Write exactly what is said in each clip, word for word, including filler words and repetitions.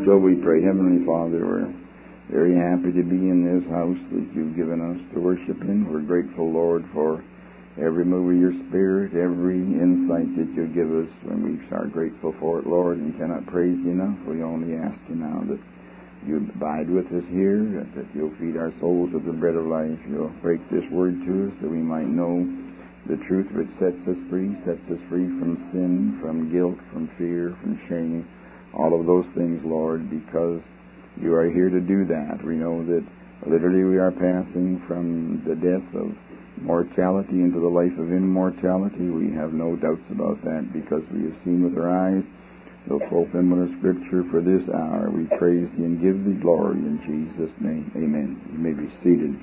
So we pray, Heavenly Father, we're very happy to be in this house that you've given us to worship in. We're grateful, Lord, for every move of your Spirit, every insight that you give us, and we are grateful for it, Lord, and cannot praise you enough. We only ask you now that you abide with us here, that you'll feed our souls with the bread of life. You'll break this word to us that we might know the truth which sets us free, sets us free from sin, from guilt, from fear, from shame, all of those things, Lord, because you are here to do that. We know that literally we are passing from the death of mortality into the life of immortality. We have no doubts about that because we have seen with our eyes the fulfillment of Scripture for this hour. We praise thee and give thee glory in Jesus' name. Amen. You may be seated.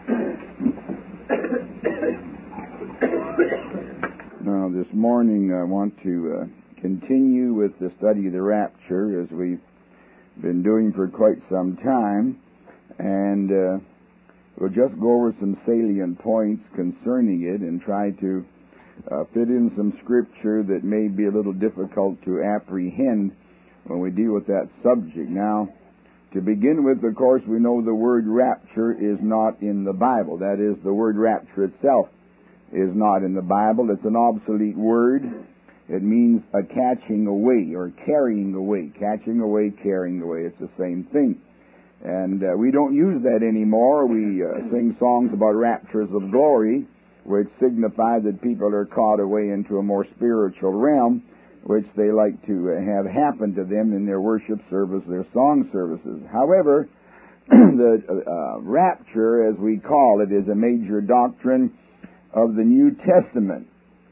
Now, this morning I want to uh, continue with the study of the rapture as we've been doing for quite some time, and uh, we'll just go over some salient points concerning it and try to uh, fit in some scripture that may be a little difficult to apprehend when we deal with that subject. Now, to begin with, of course, we know the word rapture is not in the Bible. That is, the word rapture itself is not in the Bible. It's an obsolete word. It means a catching away or carrying away. Catching away, carrying away. It's the same thing. And uh, we don't use that anymore. We uh, sing songs about raptures of glory, which signify that people are caught away into a more spiritual realm, which they like to uh, have happen to them in their worship service, their song services. However, the uh, rapture, as we call it, is a major doctrine of the New Testament.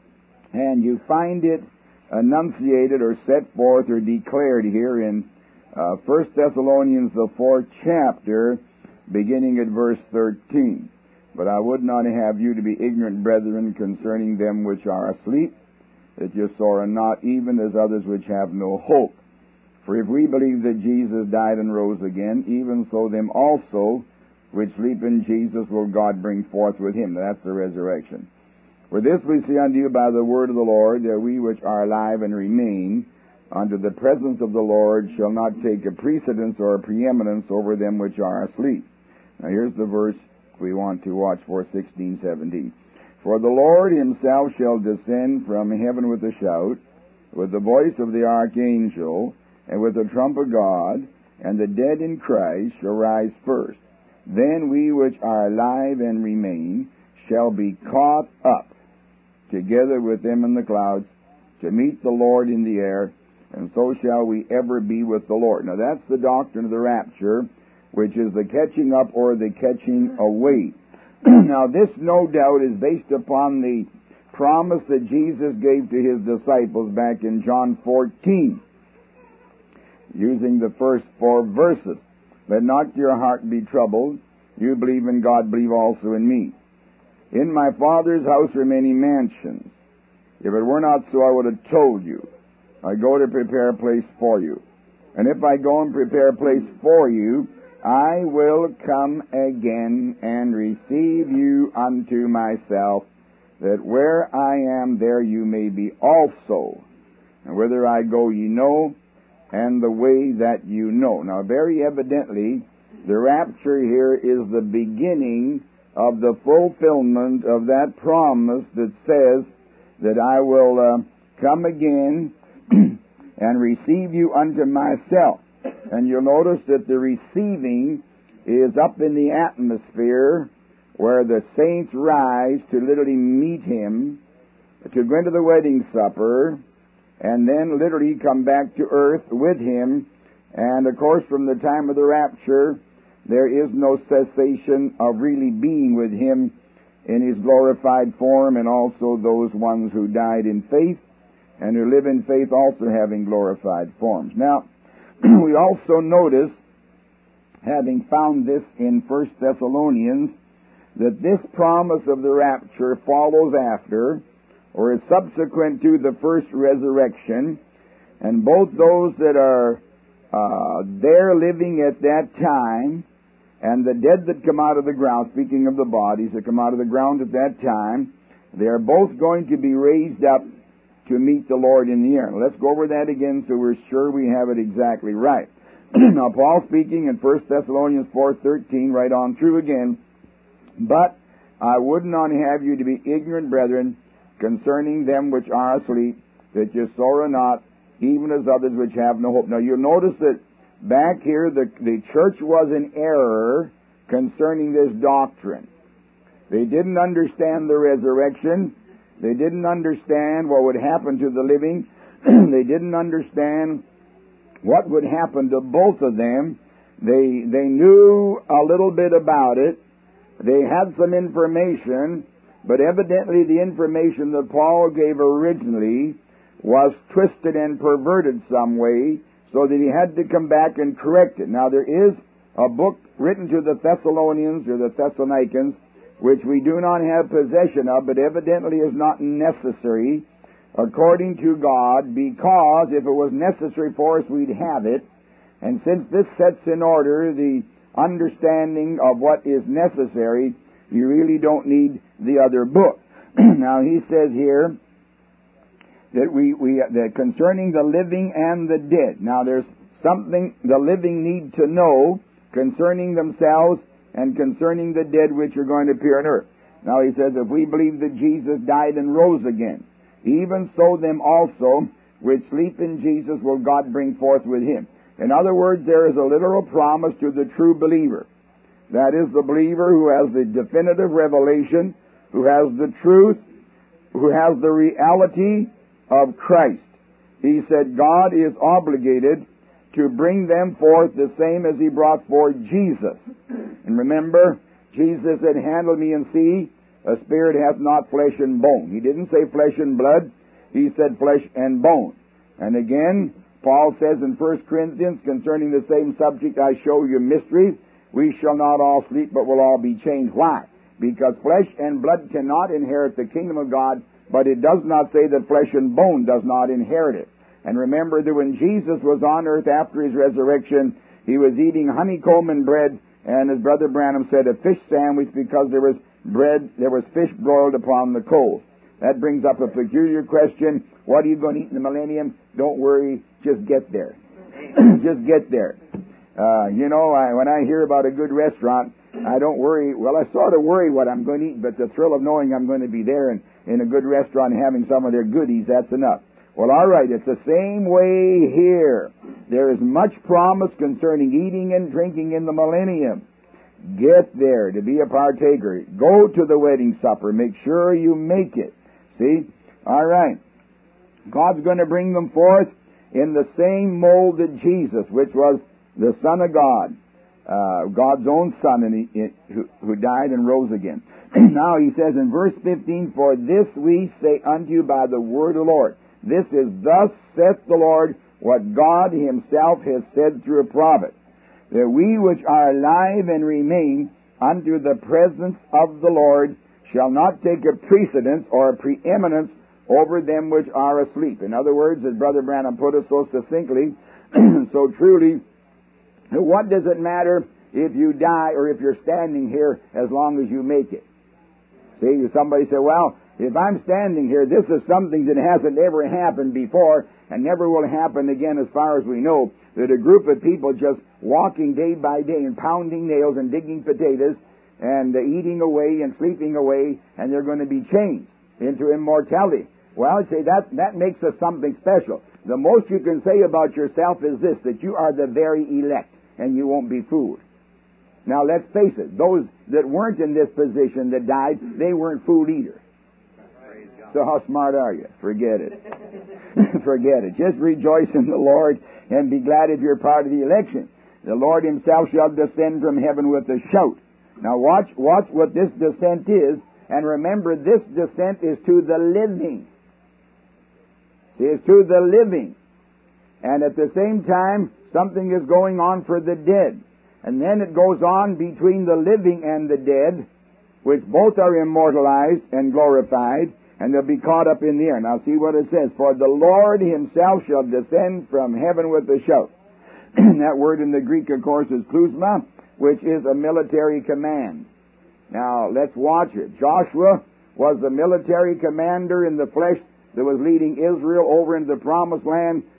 And you find it enunciated or set forth or declared here in uh, First Thessalonians, the fourth chapter, beginning at verse thirteen. But I would not have you to be ignorant, brethren, concerning them which are asleep, that you sorrow not, even as others which have no hope. For if we believe that Jesus died and rose again, even so them also which sleep in Jesus will God bring forth with him. That's the resurrection. For this we say unto you by the word of the Lord, that we which are alive and remain unto the presence of the Lord shall not take a precedence or a preeminence over them which are asleep. Now here's the verse we want to watch for, sixteen, seventeen. For the Lord himself shall descend from heaven with a shout, with the voice of the archangel, and with the trump of God, and the dead in Christ shall rise first. Then we which are alive and remain shall be caught up together with them in the clouds to meet the Lord in the air, and so shall we ever be with the Lord. Now that's the doctrine of the rapture, which is the catching up or the catching away. Now this, no doubt, is based upon the promise that Jesus gave to his disciples back in John fourteen, using the first four verses. Let not your heart be troubled. You believe in God, believe also in me. In my Father's house are many mansions. If it were not so, I would have told you. I go to prepare a place for you. And if I go and prepare a place for you, I will come again and receive you unto myself, that where I am, there you may be also. And whither I go, ye know, and the way that you know. Now, very evidently, the rapture here is the beginning of the fulfillment of that promise that says that I will uh, come again and receive you unto myself. And you'll notice that the receiving is up in the atmosphere where the saints rise to literally meet him, to go into the wedding supper, and then literally come back to earth with him. And of course, from the time of the rapture, there is no cessation of really being with him in his glorified form, and also those ones who died in faith and who live in faith also having glorified forms. Now, we also notice, having found this in First Thessalonians, that this promise of the rapture follows after, or is subsequent to, the first resurrection, and both those that are uh, there living at that time and the dead that come out of the ground, speaking of the bodies that come out of the ground at that time, they are both going to be raised up to meet the Lord in the air. Now, let's go over that again so we're sure we have it exactly right. Now, Paul speaking in First Thessalonians four thirteen, right on through again, but I would not have you to be ignorant, brethren, concerning them which are asleep, that you sorrow not, even as others which have no hope. Now, you'll notice that back here, the, the church was in error concerning this doctrine. They didn't understand the resurrection. They didn't understand what would happen to the living. They didn't understand what would happen to both of them. They, they knew a little bit about it. They had some information, but evidently the information that Paul gave originally was twisted and perverted some way, so that he had to come back and correct it. Now, there is a book written to the Thessalonians, or the Thessalonians, which we do not have possession of, but evidently is not necessary according to God, because if it was necessary for us, we'd have it. And since this sets in order the understanding of what is necessary, you really don't need the other book. Now, he says here that we, we that concerning the living and the dead. Now, there's something the living need to know concerning themselves and concerning the dead which are going to appear on earth. Now, he says, if we believe that Jesus died and rose again, even so them also which sleep in Jesus will God bring forth with him. In other words, there is a literal promise to the true believer. That is the believer who has the definitive revelation, who has the truth, who has the reality of Christ. He said God is obligated to bring them forth the same as he brought forth Jesus. And remember, Jesus said, handle me and see, a spirit hath not flesh and bone. He didn't say flesh and blood. He said flesh and bone. And again, Paul says in First Corinthians, concerning the same subject, I show you mystery. We shall not all sleep, but will all be changed. Why? Because flesh and blood cannot inherit the kingdom of God, but it does not say that flesh and bone does not inherit it. And remember that when Jesus was on earth after his resurrection, he was eating honeycomb and bread, and as Brother Branham said, a fish sandwich, because there was bread, there was fish broiled upon the coals. That brings up a peculiar question. What are you going to eat in the millennium? Don't worry, just get there. Just get there. Uh, you know, I, when I hear about a good restaurant, I don't worry. Well, I sort of worry what I'm going to eat, but the thrill of knowing I'm going to be there and in a good restaurant and having some of their goodies, that's enough. Well, all right, it's the same way here. There is much promise concerning eating and drinking in the millennium. Get there to be a partaker. Go to the wedding supper. Make sure you make it. See? All right. God's going to bring them forth in the same mold that Jesus, which was the Son of God, uh, God's own Son, and he, who, who died and rose again. Now he says in verse fifteen, for this we say unto you by the word of the Lord. This is, thus saith the Lord, what God himself has said through a prophet, that we which are alive and remain unto the presence of the Lord shall not take a precedence or a preeminence over them which are asleep. In other words, as Brother Branham put it so succinctly, so truly, what does it matter if you die or if you're standing here as long as you make it? See, somebody said, well, if I'm standing here, this is something that hasn't ever happened before and never will happen again as far as we know, that a group of people just walking day by day and pounding nails and digging potatoes and uh, eating away and sleeping away, and they're going to be changed into immortality. Well, I'd say that, that makes us something special. The most you can say about yourself is this, that you are the very elect, and you won't be fooled. Now, let's face it, those that weren't in this position that died, they weren't fooled either. So how smart are you? Forget it. Forget it. Just rejoice in the Lord and be glad if you're part of the election. The Lord himself shall descend from heaven with a shout. Now watch, watch what this descent is, and remember this descent is to the living. See, it's to the living. And at the same time, something is going on for the dead. And then it goes on between the living and the dead, which both are immortalized and glorified, and they'll be caught up in the air. Now see what it says. For the Lord himself shall descend from heaven with a shout. That word in the Greek, of course, is klusma, which is a military command. Now, let's watch it. Joshua was the military commander in the flesh that was leading Israel over into the promised land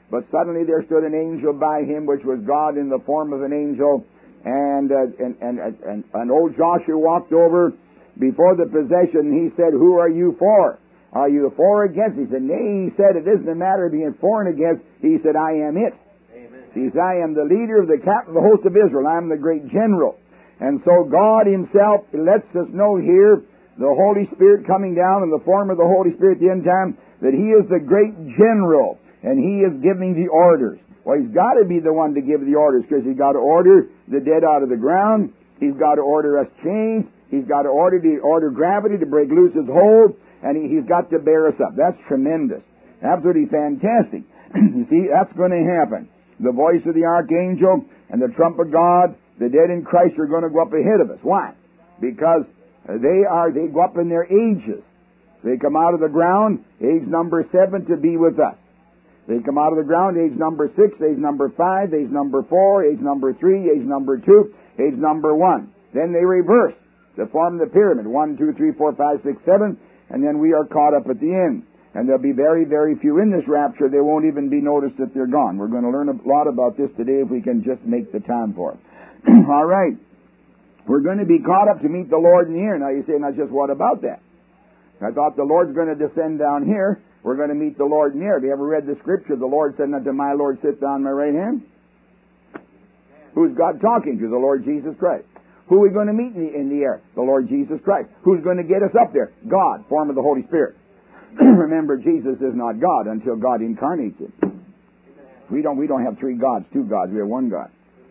But suddenly there stood an angel by him, which was God in the form of an angel. And, uh, and, and, and, and old Joshua walked over before the possession. He said, "Who are you for? Are you for or against?" He said, "Nay," he said, "it isn't a matter of being for and against." He said, "I am it." Amen. He said, "I am the leader of the captain of the host of Israel. I am the great general." And so God himself lets us know here, the Holy Spirit coming down in the form of the Holy Spirit at the end time, that he is the great general, and he is giving the orders. Well, he's got to be the one to give the orders, because he's got to order the dead out of the ground. He's got to order us chains. He's got to order to order gravity to break loose his hold, and he, he's got to bear us up. That's tremendous. Absolutely fantastic. You see, that's going to happen. The voice of the archangel and the trump of God, the dead in Christ are going to go up ahead of us. Why? Because they are, they go up in their ages. They come out of the ground, age number seven, to be with us. They come out of the ground, age number six, age number five, age number four, age number three, age number two, age number one. Then they reverse to form the pyramid. One, two, three, four, five, six, seven, and then we are caught up at the end. And there'll be very, very few in this rapture. They won't even be noticed that they're gone. We're going to learn a lot about this today if we can just make the time for it. All right. We're going to be caught up to meet the Lord in the air. Now you say, now just what about that? I thought the Lord's going to descend down here. We're going to meet the Lord in the air. Have you ever read the scripture? The Lord said unto my Lord, sit down my right hand. Who's God talking to? The Lord Jesus Christ. Who are we going to meet in the, in the air? The Lord Jesus Christ. Who's going to get us up there? God, form of the Holy Spirit. Remember, Jesus is not God until God incarnates him. We don't, we don't have three gods, two gods. We have one God.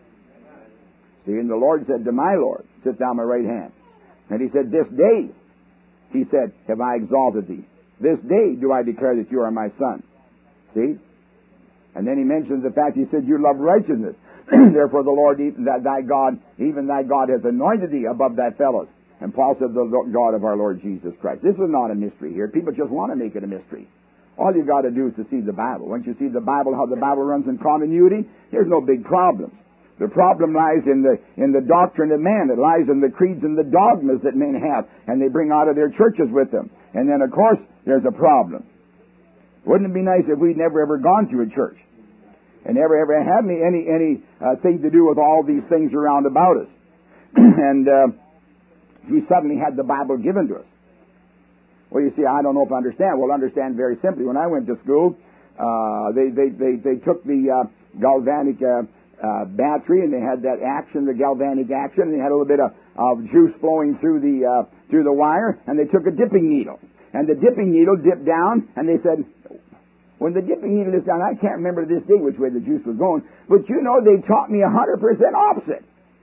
See, and the Lord said to my Lord, sit down my right hand. And he said, this day, he said, have I exalted thee. This day do I declare that you are my son. See? And then he mentions the fact, he said, you love righteousness. Therefore the Lord, thy God, even thy God has anointed thee above thy fellows. And Paul said, the God of our Lord Jesus Christ. This is not a mystery here. People just want to make it a mystery. All you got to do is to see the Bible. Once you see the Bible, how the Bible runs in continuity, there's no big problems. The problem lies in the in the doctrine of man. It lies in the creeds and the dogmas that men have, and they bring out of their churches with them. And then, of course, there's a problem. Wouldn't it be nice if we'd never ever gone to a church and never ever had any any any uh, thing to do with all these things around about us? And uh, we suddenly had the Bible given to us. Well, you see, I don't know if I understand. Well, understand very simply. When I went to school, uh, they, they they they took the uh, galvanic uh, uh, battery, and they had that action, the galvanic action, and they had a little bit of, of juice flowing through the uh, through the wire, and they took a dipping needle, and the dipping needle dipped down, and they said, when the dipping needle is down, I can't remember to this day which way the juice was going, but you know, they taught me a hundred percent opposite.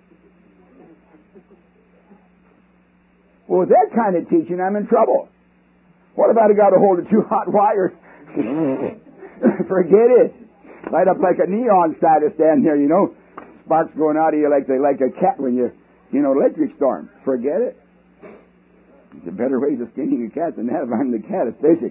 Well, with that kind of teaching, I'm in trouble. What about I got a hold of two hot wires? Forget it. Light up like a neon starter standing there, you know. Sparks going out of you like they like a cat when you, you know, electric storm. Forget it. There's better ways of skinning a cat than that if I'm the cat, especially.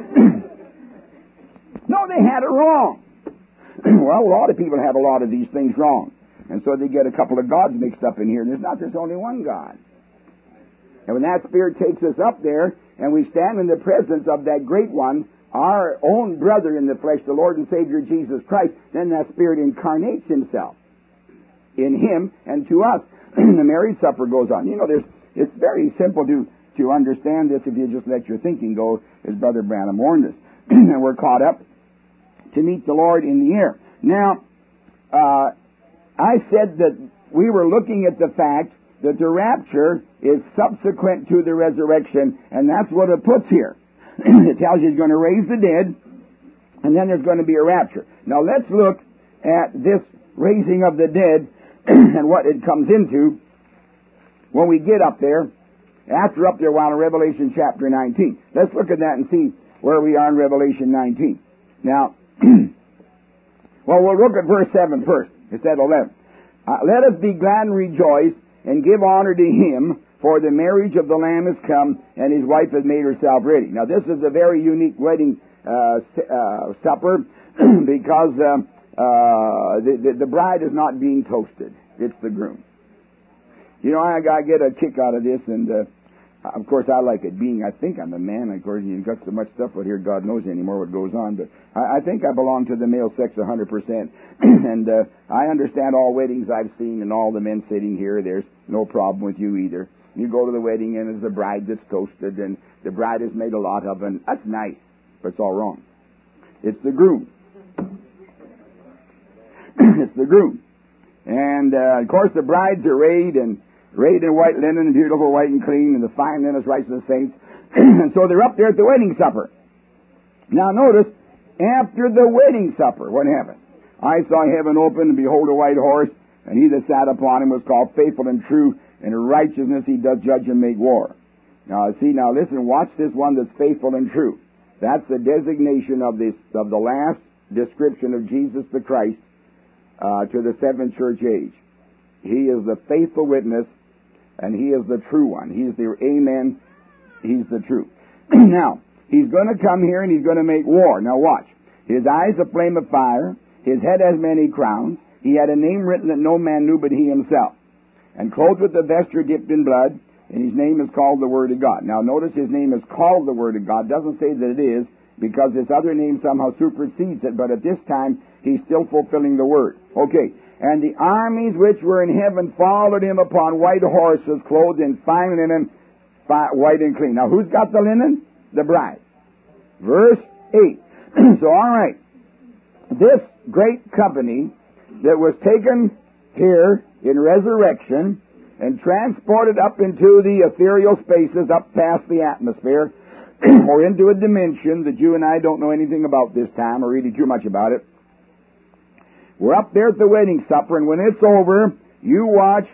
No, they had it wrong. Well, a lot of people have a lot of these things wrong. And so they get a couple of gods mixed up in here. And there's not just only one God. And when that Spirit takes us up there, and we stand in the presence of that great one, our own brother in the flesh, the Lord and Savior Jesus Christ, then that Spirit incarnates himself in him and to us. The marriage supper goes on. You know, there's, it's very simple to, to understand this if you just let your thinking go, as Brother Branham warned us. And we're caught up to meet the Lord in the air. Now, uh, I said that we were looking at the fact that the rapture is subsequent to the resurrection, and that's what it puts here. It tells you he's going to raise the dead, and then there's going to be a rapture. Now let's look at this raising of the dead and what it comes into when we get up there, after up there while in Revelation chapter nineteen. Let's look at that and see where we are in Revelation nineteen. Now, well, we'll look at verse seven first, instead of eleven. Uh, let us be glad and rejoice and give honor to him, for the marriage of the Lamb is come, and his wife has made herself ready. Now, this is a very unique wedding uh, uh, supper, because uh, uh, the, the, the bride is not being toasted. It's the groom. You know, I, I get a kick out of this, and uh, Of course, I like it being, I think I'm a man. Of course, you've got so much stuff out here, God knows anymore what goes on. But I, I think I belong to the male sex one hundred percent. and uh, I understand all weddings I've seen and all the men sitting here. There's no problem with you either. You go to the wedding and it's the bride that's toasted and the bride is made a lot of, and that's nice, but it's all wrong. It's the groom. It's the groom. And, uh, of course, the brides are arrayed and arrayed in white linen and beautiful, white and clean, and the fine linen is righteous of the saints. And so they're up there at the wedding supper. Now notice, after the wedding supper, what happened? I saw heaven open, and behold a white horse, and he that sat upon him was called Faithful and True, and in righteousness he doth judge and make war. Now see, now listen, watch this one that's faithful and true. That's the designation of this of the last description of Jesus the Christ uh, to the seventh church age. He is the faithful witness, and he is the true one. He's the amen. He's the truth. Now, he's going to come here and he's going to make war. Now watch. His eyes a flame of fire. His head has many crowns. He had a name written that no man knew but he himself. And clothed with a vesture dipped in blood, and his name is called the Word of God. Now notice his name is called the Word of God. Doesn't say that it is, because this other name somehow supersedes it, but at this time he's still fulfilling the Word. Okay. And the armies which were in heaven followed him upon white horses, clothed in fine linen, white and clean. Now, who's got the linen? The bride. Verse eight. So, all right. This great company that was taken here in resurrection and transported up into the ethereal spaces, up past the atmosphere, or into a dimension that you and I don't know anything about this time, or really too much about it. We're up there at the wedding supper, and when it's over, you watch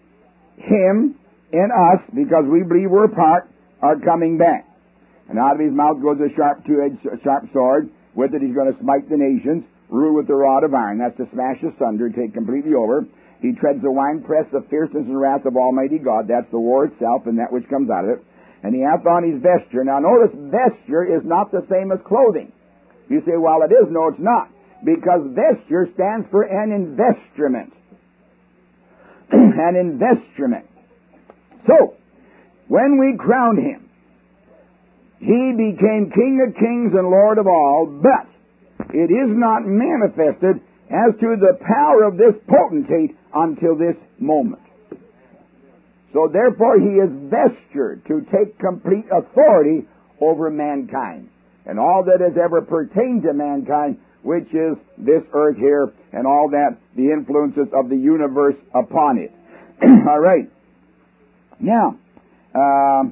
him and us, because we believe we're apart, are coming back. And out of his mouth goes a sharp two-edged sharp sword. With it he's going to smite the nations, rule with the rod of iron. That's to smash asunder, take completely over. He treads the winepress of fierceness and wrath of Almighty God. That's the war itself and that which comes out of it. And he hath on his vesture. Now notice, vesture is not the same as clothing. You say, well, it is. No, it's not. Because vesture stands for an investment. An investment. So, when we crowned him, he became King of kings and Lord of all, but it is not manifested as to the power of this potentate until this moment. So therefore he is vestured to take complete authority over mankind and all that has ever pertained to mankind, which is this earth here and all that, the influences of the universe upon it. All right. Now, uh,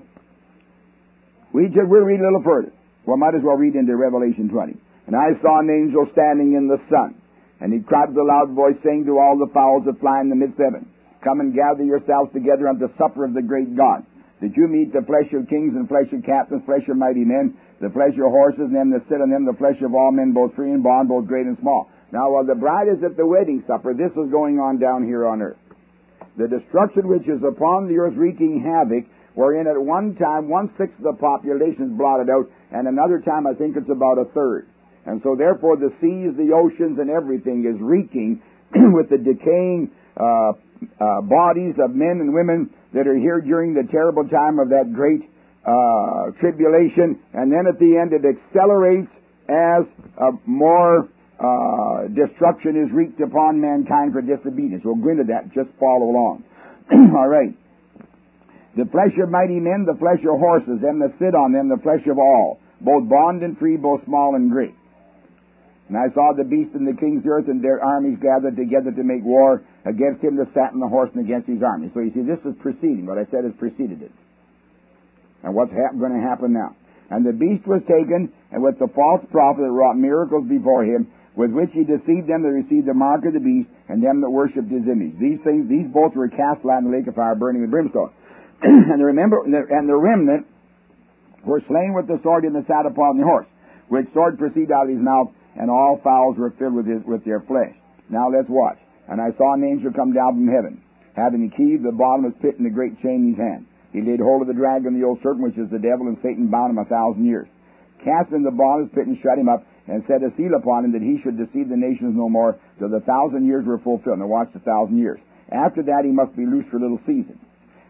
we just, we'll read a little further. Well, might as well read into Revelation twenty. And I saw an angel standing in the sun, and he cried with a loud voice, saying to all the fowls that fly in the midst of heaven, come and gather yourselves together unto the supper of the great God, that you meet the flesh of kings and flesh of captains, flesh of mighty men, the flesh of horses, and them that sit on them, the flesh of all men, both free and bond, both great and small. Now, while the bride is at the wedding supper, this is going on down here on earth. The destruction which is upon the earth wreaking havoc, wherein at one time one-sixth of the population is blotted out, and another time I think it's about a third. And so therefore the seas, the oceans, and everything is reeking with the decaying uh, uh, bodies of men and women that are here during the terrible time of that great uh, tribulation. And then at the end it accelerates as uh, more uh, destruction is wreaked upon mankind for disobedience. We'll go into that. Just follow along. All right. The flesh of mighty men, the flesh of horses, them that sit on them, the flesh of all, both bond and free, both small and great. And I saw the beast and the kings of the earth and their armies gathered together to make war against him that sat on the horse and against his army. So you see, this is preceding. What I said has preceded it. And what's hap- going to happen now? And the beast was taken, and with the false prophet that wrought miracles before him, with which he deceived them that received the mark of the beast, and them that worshipped his image. These things, these both were cast down in the lake of fire, burning with brimstone. and the remember, and the remnant were slain with the sword and that sat upon the horse, which sword proceeded out of his mouth, and all fowls were filled with his, with their flesh. Now let's watch. And I saw an angel come down from heaven, having a key of the bottomless pit and a great chain in his hand. He laid hold of the dragon, the old serpent, which is the devil, and Satan bound him a thousand years. Cast him in the bottomless pit and shut him up, and set a seal upon him that he should deceive the nations no more, till the thousand years were fulfilled. Now watch the thousand years. After that he must be loosed for a little season.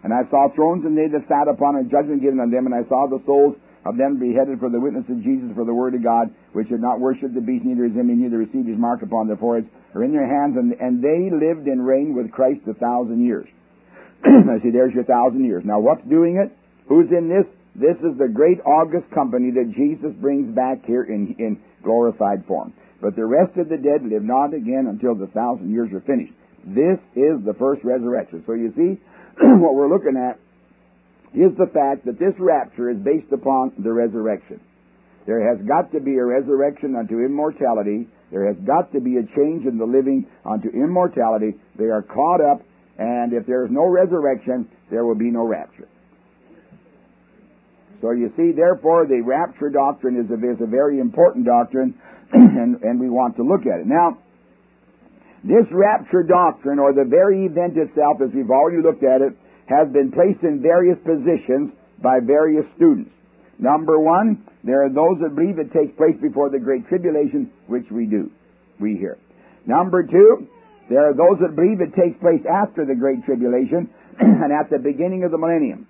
And I saw thrones, and they that sat upon, and judgment given on them. And I saw the souls of them beheaded for the witness of Jesus, for the word of God, which had not worshipped the beast, neither his image, neither received his mark upon their foreheads or in their hands. And, and they lived and reigned with Christ a thousand years. I see, there's your thousand years. Now, what's doing it? Who's in this? This is the great august company that Jesus brings back here in, in glorified form. But the rest of the dead live not again until the thousand years are finished. This is the first resurrection. So you see, what we're looking at is the fact that this rapture is based upon the resurrection. There has got to be a resurrection unto immortality. There has got to be a change in the living unto immortality. They are caught up, and if there is no resurrection, there will be no rapture. So you see, therefore, the rapture doctrine is a, is a very important doctrine, and, and we want to look at it. Now, this rapture doctrine, or the very event itself, as we've already looked at it, has been placed in various positions by various students. Number one, there are those that believe it takes place before the Great Tribulation, which we do, we hear. Number two, there are those that believe it takes place after the Great Tribulation and at the beginning of the millennium.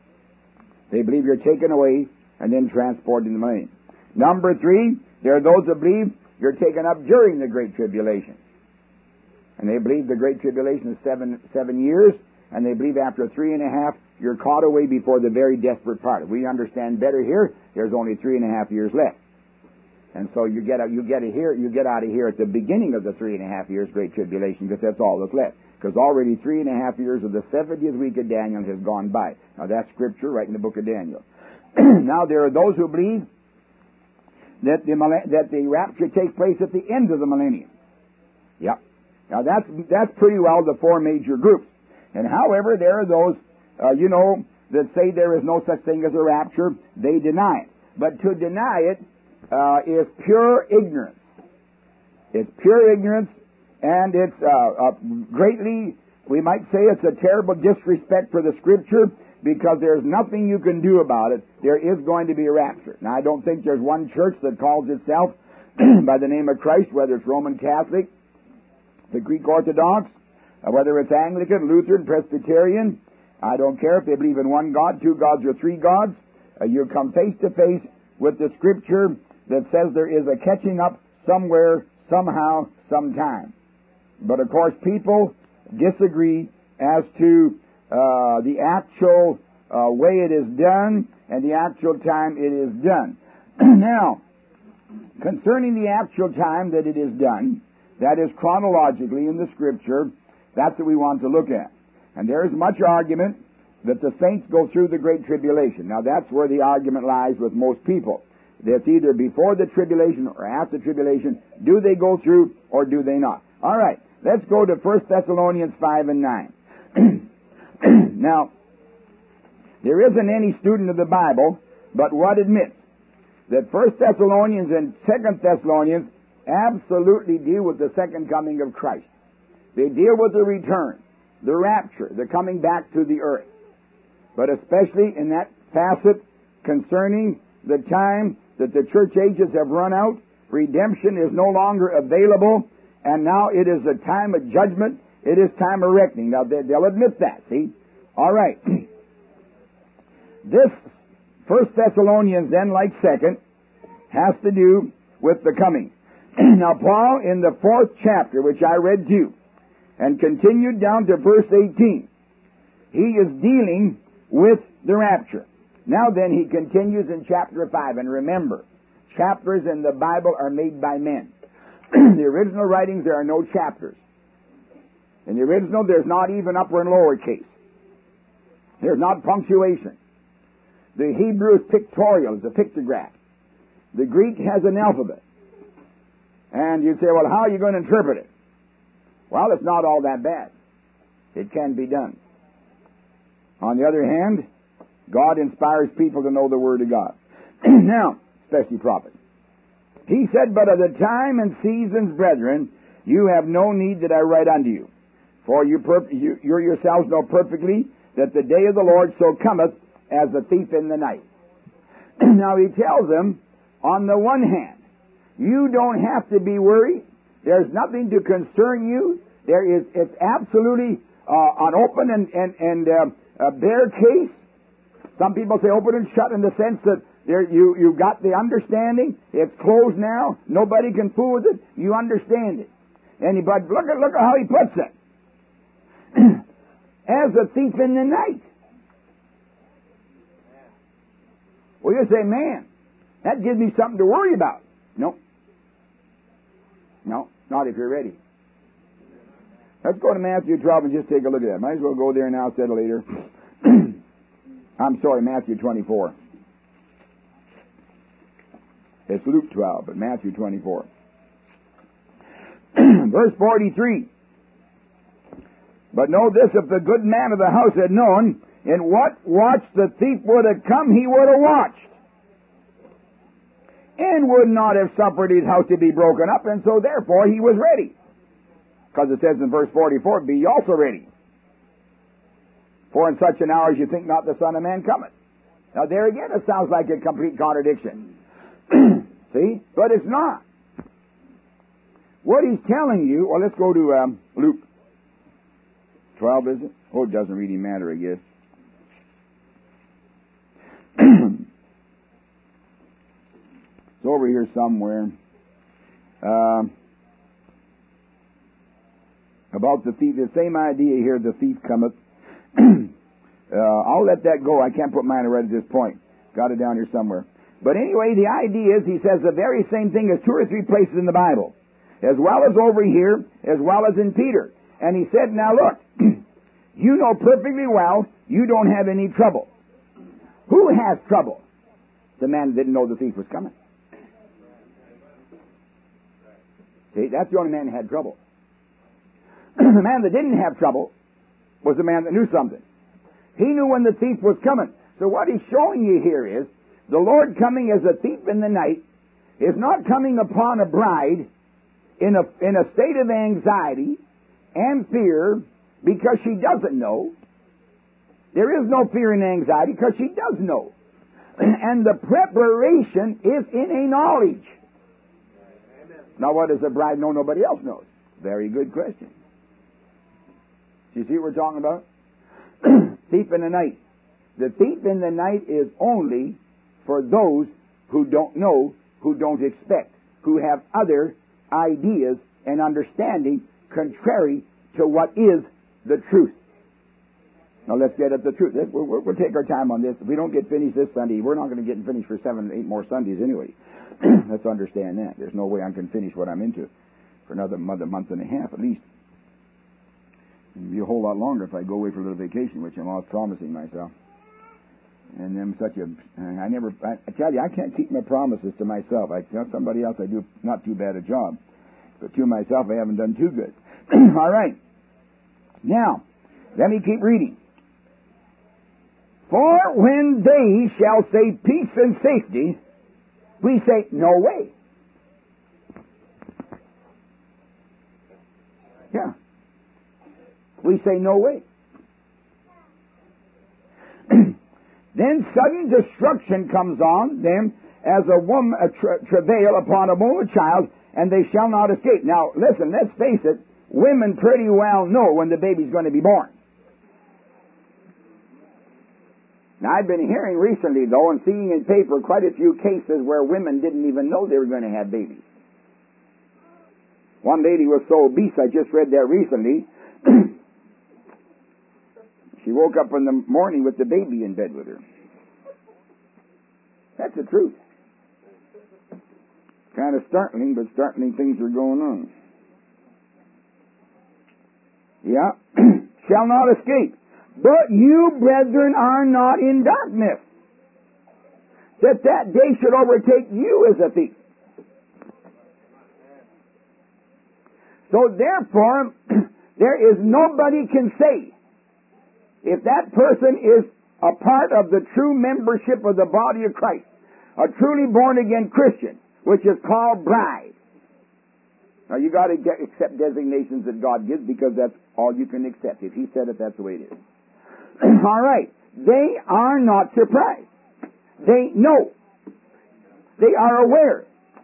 They believe you're taken away and then transported in the millennium. Number three, there are those that believe you're taken up during the Great Tribulation. And they believe the Great Tribulation is seven, seven years, and they believe after three and a half, you're caught away before the very desperate part. If we understand better here, there's only three and a half years left. And so you get out, you get out here, you get out of here at the beginning of the three and a half years Great Tribulation, because that's all that's left. Because already three and a half years of the seventieth week of Daniel has gone by. Now that's scripture right in the book of Daniel. Now there are those who believe that the that the rapture takes place at the end of the millennium. Yep. Now that's that's pretty well the four major groups. And however, there are those, uh, you know, that say there is no such thing as a rapture. They deny it. But to deny it uh, is pure ignorance. It's pure ignorance, and it's uh, uh, greatly, we might say it's a terrible disrespect for the Scripture, because there's nothing you can do about it. There is going to be a rapture. Now, I don't think there's one church that calls itself by the name of Christ, whether it's Roman Catholic, the Greek Orthodox, uh, whether it's Anglican, Lutheran, Presbyterian. I don't care if they believe in one God, two gods, or three gods. Uh, you come face to face with the Scripture that says there is a catching up somewhere, somehow, sometime. But of course, people disagree as to uh, the actual uh, way it is done and the actual time it is done. Now, concerning the actual time that it is done, that is chronologically in the Scripture, that's what we want to look at. And there is much argument that the saints go through the Great Tribulation. Now, that's where the argument lies with most people. That's either before the tribulation or after the tribulation. Do they go through or do they not? All right, let's go to First Thessalonians five and nine. Now, there isn't any student of the Bible but what admits that First Thessalonians and Second Thessalonians absolutely deal with the second coming of Christ. They deal with the return, the rapture, the coming back to the earth. But especially in that facet concerning the time that the church ages have run out, redemption is no longer available, and now it is a time of judgment. It is time of reckoning. Now, they, they'll admit that, see? All right. This First Thessalonians, then, like Second, has to do with the coming. Now, Paul, in the fourth chapter, which I read to you, and continued down to verse eighteen, he is dealing with the rapture. Now then, he continues in chapter five, and remember, chapters in the Bible are made by men. The original writings, there are no chapters. In the original, there's not even upper and lower case. There's not punctuation. The Hebrew is pictorial, it's a pictograph. The Greek has an alphabet. And you'd say, well, how are you going to interpret it? Well, it's not all that bad. It can be done. On the other hand, God inspires people to know the Word of God. Now, especially prophets. He said, but of the time and seasons, brethren, you have no need that I write unto you. For you, perp- you, you yourselves know perfectly that the day of the Lord so cometh as a thief in the night. Now he tells them, on the one hand, you don't have to be worried. There's nothing to concern you. There is, it's absolutely uh, an open and, and, and uh, a bare case. Some people say open and shut in the sense that there, you, you got the understanding. It's closed now. Nobody can fool with it. You understand it. Anybody, look at, look at how he puts it. As a thief in the night. Well, you say, man, that gives me something to worry about. No. No, not if you're ready. Let's go to Matthew twelve and just take a look at that. Might as well go there now, settle later. I'm sorry, Matthew twenty-four. It's Luke twelve, but Matthew twenty-four. Verse forty-three. But know this, if the good man of the house had known in what watch the thief would have come, he would have watched, and would not have suffered his house to be broken up, and so therefore he was ready. Because it says in verse forty-four, be ye also ready. For in such an hour as you think not the Son of Man cometh. Now there again it sounds like a complete contradiction. See? But it's not. What he's telling you, well, let's go to um, Luke twelve, is it? Oh, it doesn't really matter, I guess. It's over here somewhere. Uh, about the thief, the same idea here, the thief cometh. uh, I'll let that go. I can't put mine right at this point. Got it down here somewhere. But anyway, the idea is he says the very same thing as two or three places in the Bible, as well as over here, as well as in Peter. And he said, now look, you know perfectly well you don't have any trouble. Who has trouble? The man that didn't know the thief was coming. See, that's the only man that had trouble. The man that didn't have trouble was the man that knew something. He knew when the thief was coming. So what he's showing you here is the Lord coming as a thief in the night is not coming upon a bride in a, in a state of anxiety and fear because she doesn't know. There is no fear and anxiety because she does know. And the preparation is in a knowledge. Now what does the bride know nobody else knows? Very good question. Do you see what we're talking about? Thief in the night. The thief in the night is only for those who don't know, who don't expect, who have other ideas and understanding contrary to what is the truth. Now let's get at the truth. We'll, we'll, we'll take our time on this. If we don't get finished this Sunday, we're not going to get finished for seven, eight more Sundays anyway. Let's understand that. There's no way I can finish what I'm into for another month, a month and a half at least. It'll be a whole lot longer if I go away for a little vacation, which I'm always promising myself. And I'm such a, I never, I, I tell you, I can't keep my promises to myself. I tell somebody else I do not too bad a job. But to myself, I haven't done too good. All right. Now, let me keep reading. For when they shall say peace and safety, we say, no way. Yeah. We say, no way. Then sudden destruction comes on them as a woman a tra- travail upon a woman child, and they shall not escape. Now, listen, let's face it, women pretty well know when the baby's going to be born. Now, I've been hearing recently, though, and seeing in paper quite a few cases where women didn't even know they were going to have babies. One lady was so obese, I just read that recently. She woke up in the morning with the baby in bed with her. That's the truth. Kind of startling, but startling things are going on. Yeah. Shall not escape. But you, brethren, are not in darkness, that that day should overtake you as a thief. So therefore, there is nobody can say, if that person is a part of the true membership of the body of Christ, a truly born-again Christian, which is called bride. Now, you got to accept designations that God gives because that's all you can accept. If He said it, that's the way it is. All right. They are not surprised. They know. They are aware.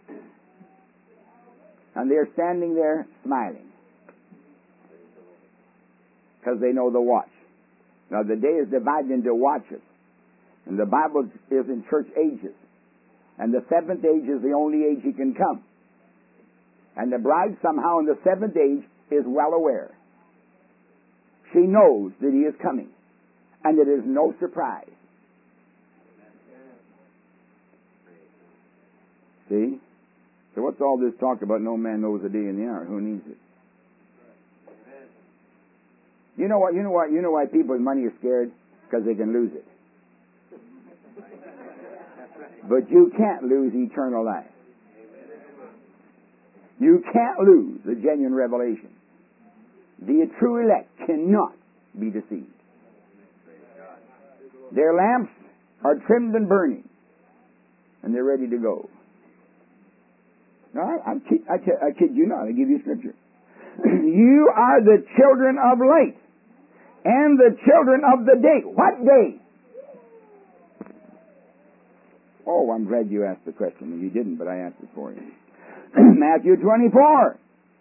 And they're standing there smiling because they know the watch. Now the day is divided into watches. And the Bible is in church ages. And the seventh age is the only age he can come. And the bride somehow in the seventh age is well aware. She knows that he is coming. And it is no surprise. See? So what's all this talk about no man knows the day and the hour? Who needs it? You know what? You know what? You know why people with money are scared? Because they can lose it. But you can't lose eternal life. You can't lose the genuine revelation. The true elect cannot be deceived. Their lamps are trimmed and burning, and they're ready to go. No, I, I, kid, I, kid, I kid you not. I give you scripture. You are the children of light and the children of the day. What day? Oh, I'm glad you asked the question. You didn't, but I asked it for you. Matthew twenty-four.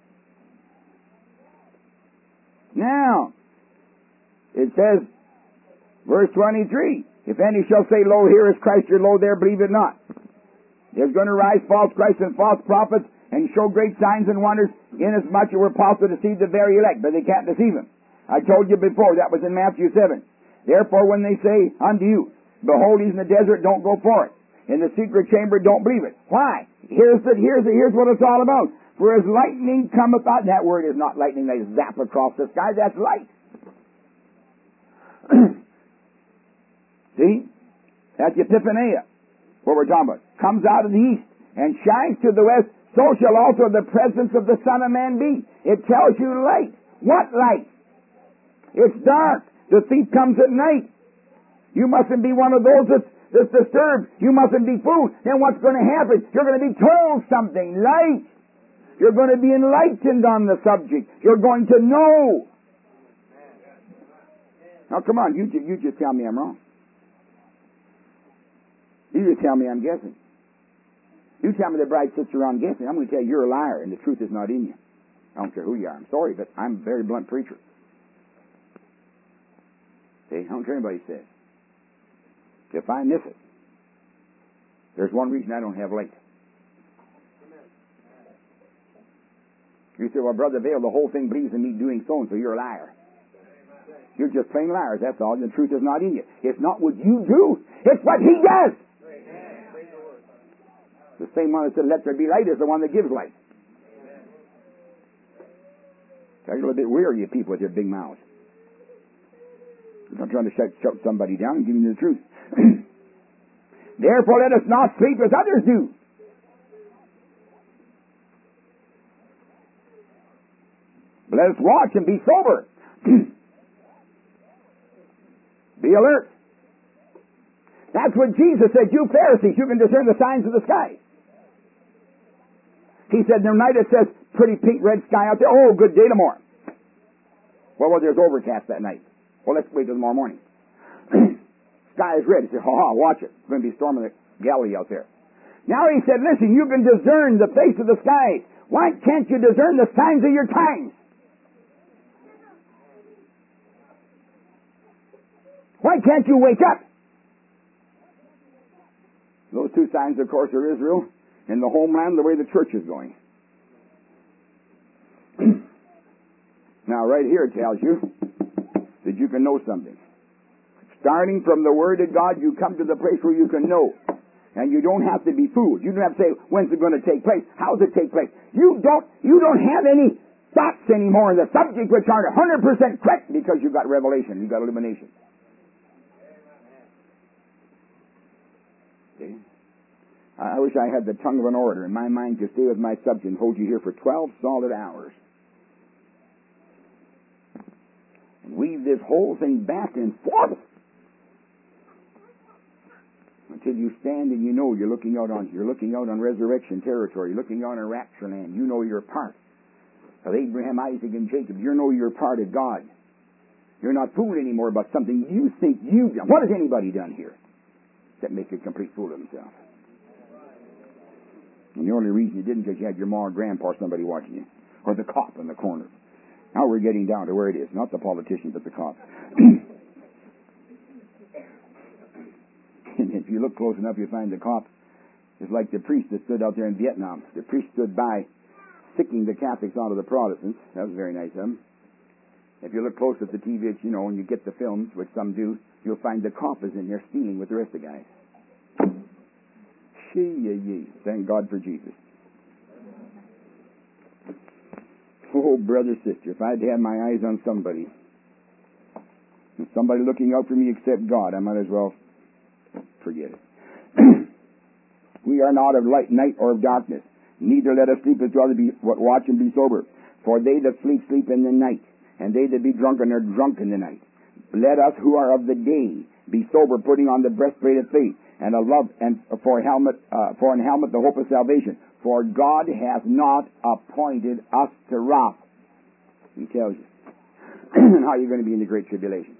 Now, it says, verse twenty-three, if any shall say, Lo, here is Christ, or Lo, there, believe it not. There's going to rise false Christs and false prophets and show great signs and wonders, inasmuch as we're possible to deceive the very elect, but they can't deceive them. I told you before, that was in Matthew seven. Therefore, when they say unto you, Behold, he's in the desert, don't go for it. In the secret chamber, don't believe it. Why? Here's the, here's the, here's what it's all about. For as lightning cometh out, that word is not lightning, they zap across the sky, that's light. See? That's Epiphania, what we're talking about. Comes out of the east and shines to the west, so shall also the presence of the Son of Man be. It tells you light. What light? It's dark. The thief comes at night. You mustn't be one of those that's, that's disturbed. You mustn't be fooled. Then what's going to happen? You're going to be told something. Light. You're going to be enlightened on the subject. You're going to know. Now come on, you, you just tell me I'm wrong. You just tell me I'm guessing. You tell me the bride sits around guessing. I'm going to tell you you're a liar and the truth is not in you. I don't care who you are. I'm sorry, but I'm a very blunt preacher. See, I don't care what anybody says. If I miss it, there's one reason I don't have light. You say, well, Brother Vail, the whole thing believes in me doing so and so. You're a liar. You're just plain liars, that's all. The truth is not in you. It's not what you do. It's what he does. The same one that said, let there be light, is the one that gives light. You're a little bit weary, you people, with your big mouths. You're not trying to shut, shut somebody down and give you the truth. Therefore, let us not sleep as others do. But let us watch and be sober. Be alert. That's what Jesus said. You Pharisees, you can discern the signs of the sky. He said, in the night it says, pretty pink red sky out there. Oh, good day tomorrow. Well, well, there's overcast that night. Well, let's wait till tomorrow morning. Sky is red. He said, ha ha, watch it. It's going to be storming the Galilee out there. Now he said, listen, you can discern the face of the skies. Why can't you discern the signs of your times? Why can't you wake up? Those two signs, of course, are Israel and the homeland, the way the church is going. Now, right here it tells you that you can know something. Starting from the Word of God, you come to the place where you can know. And you don't have to be fooled. You don't have to say, when's it going to take place? How does it take place? You don't, you don't have any thoughts anymore in the subject which aren't one hundred percent correct because you've got revelation, you've got illumination. Okay? I wish I had the tongue of an orator, and my mind could stay with my subject and hold you here for twelve solid hours. And weave this whole thing back and forth until you stand and you know you're looking out on you're looking out on resurrection territory. You're looking out on rapture land. You know you're part of Abraham, Isaac, and Jacob. You know you're part of God. You're not fooled anymore about something you think you've done. What has anybody done here except make a complete fool of himself? And the only reason you didn't because you had your mom or grandpa or somebody watching you, or the cop in the corner. Now we're getting down to where it is, not the politician, but the cop. And if you look close enough, you find the cop is like the priest that stood out there in Vietnam. The priest stood by, sicking the Catholics out of the Protestants. That was very nice of him. If you look close at the T V, you know, and you get the films, which some do, you'll find the cop is in there stealing with the rest of the guys. Shee-yee-yee. Thank God for Jesus. Oh, brother, sister, if I'd had my eyes on somebody, and somebody looking out for me except God, I might as well forget it. We are not of light, night or of darkness. Neither let us sleep as well to be watch and be sober. For they that sleep, sleep in the night, and they that be drunken are drunk in the night. Let us who are of the day be sober, putting on the breastplate of faith, and of love, and for a helmet, uh, for an helmet the hope of salvation. For God hath not appointed us to wrath. He tells you. How are you going to be in the great tribulation?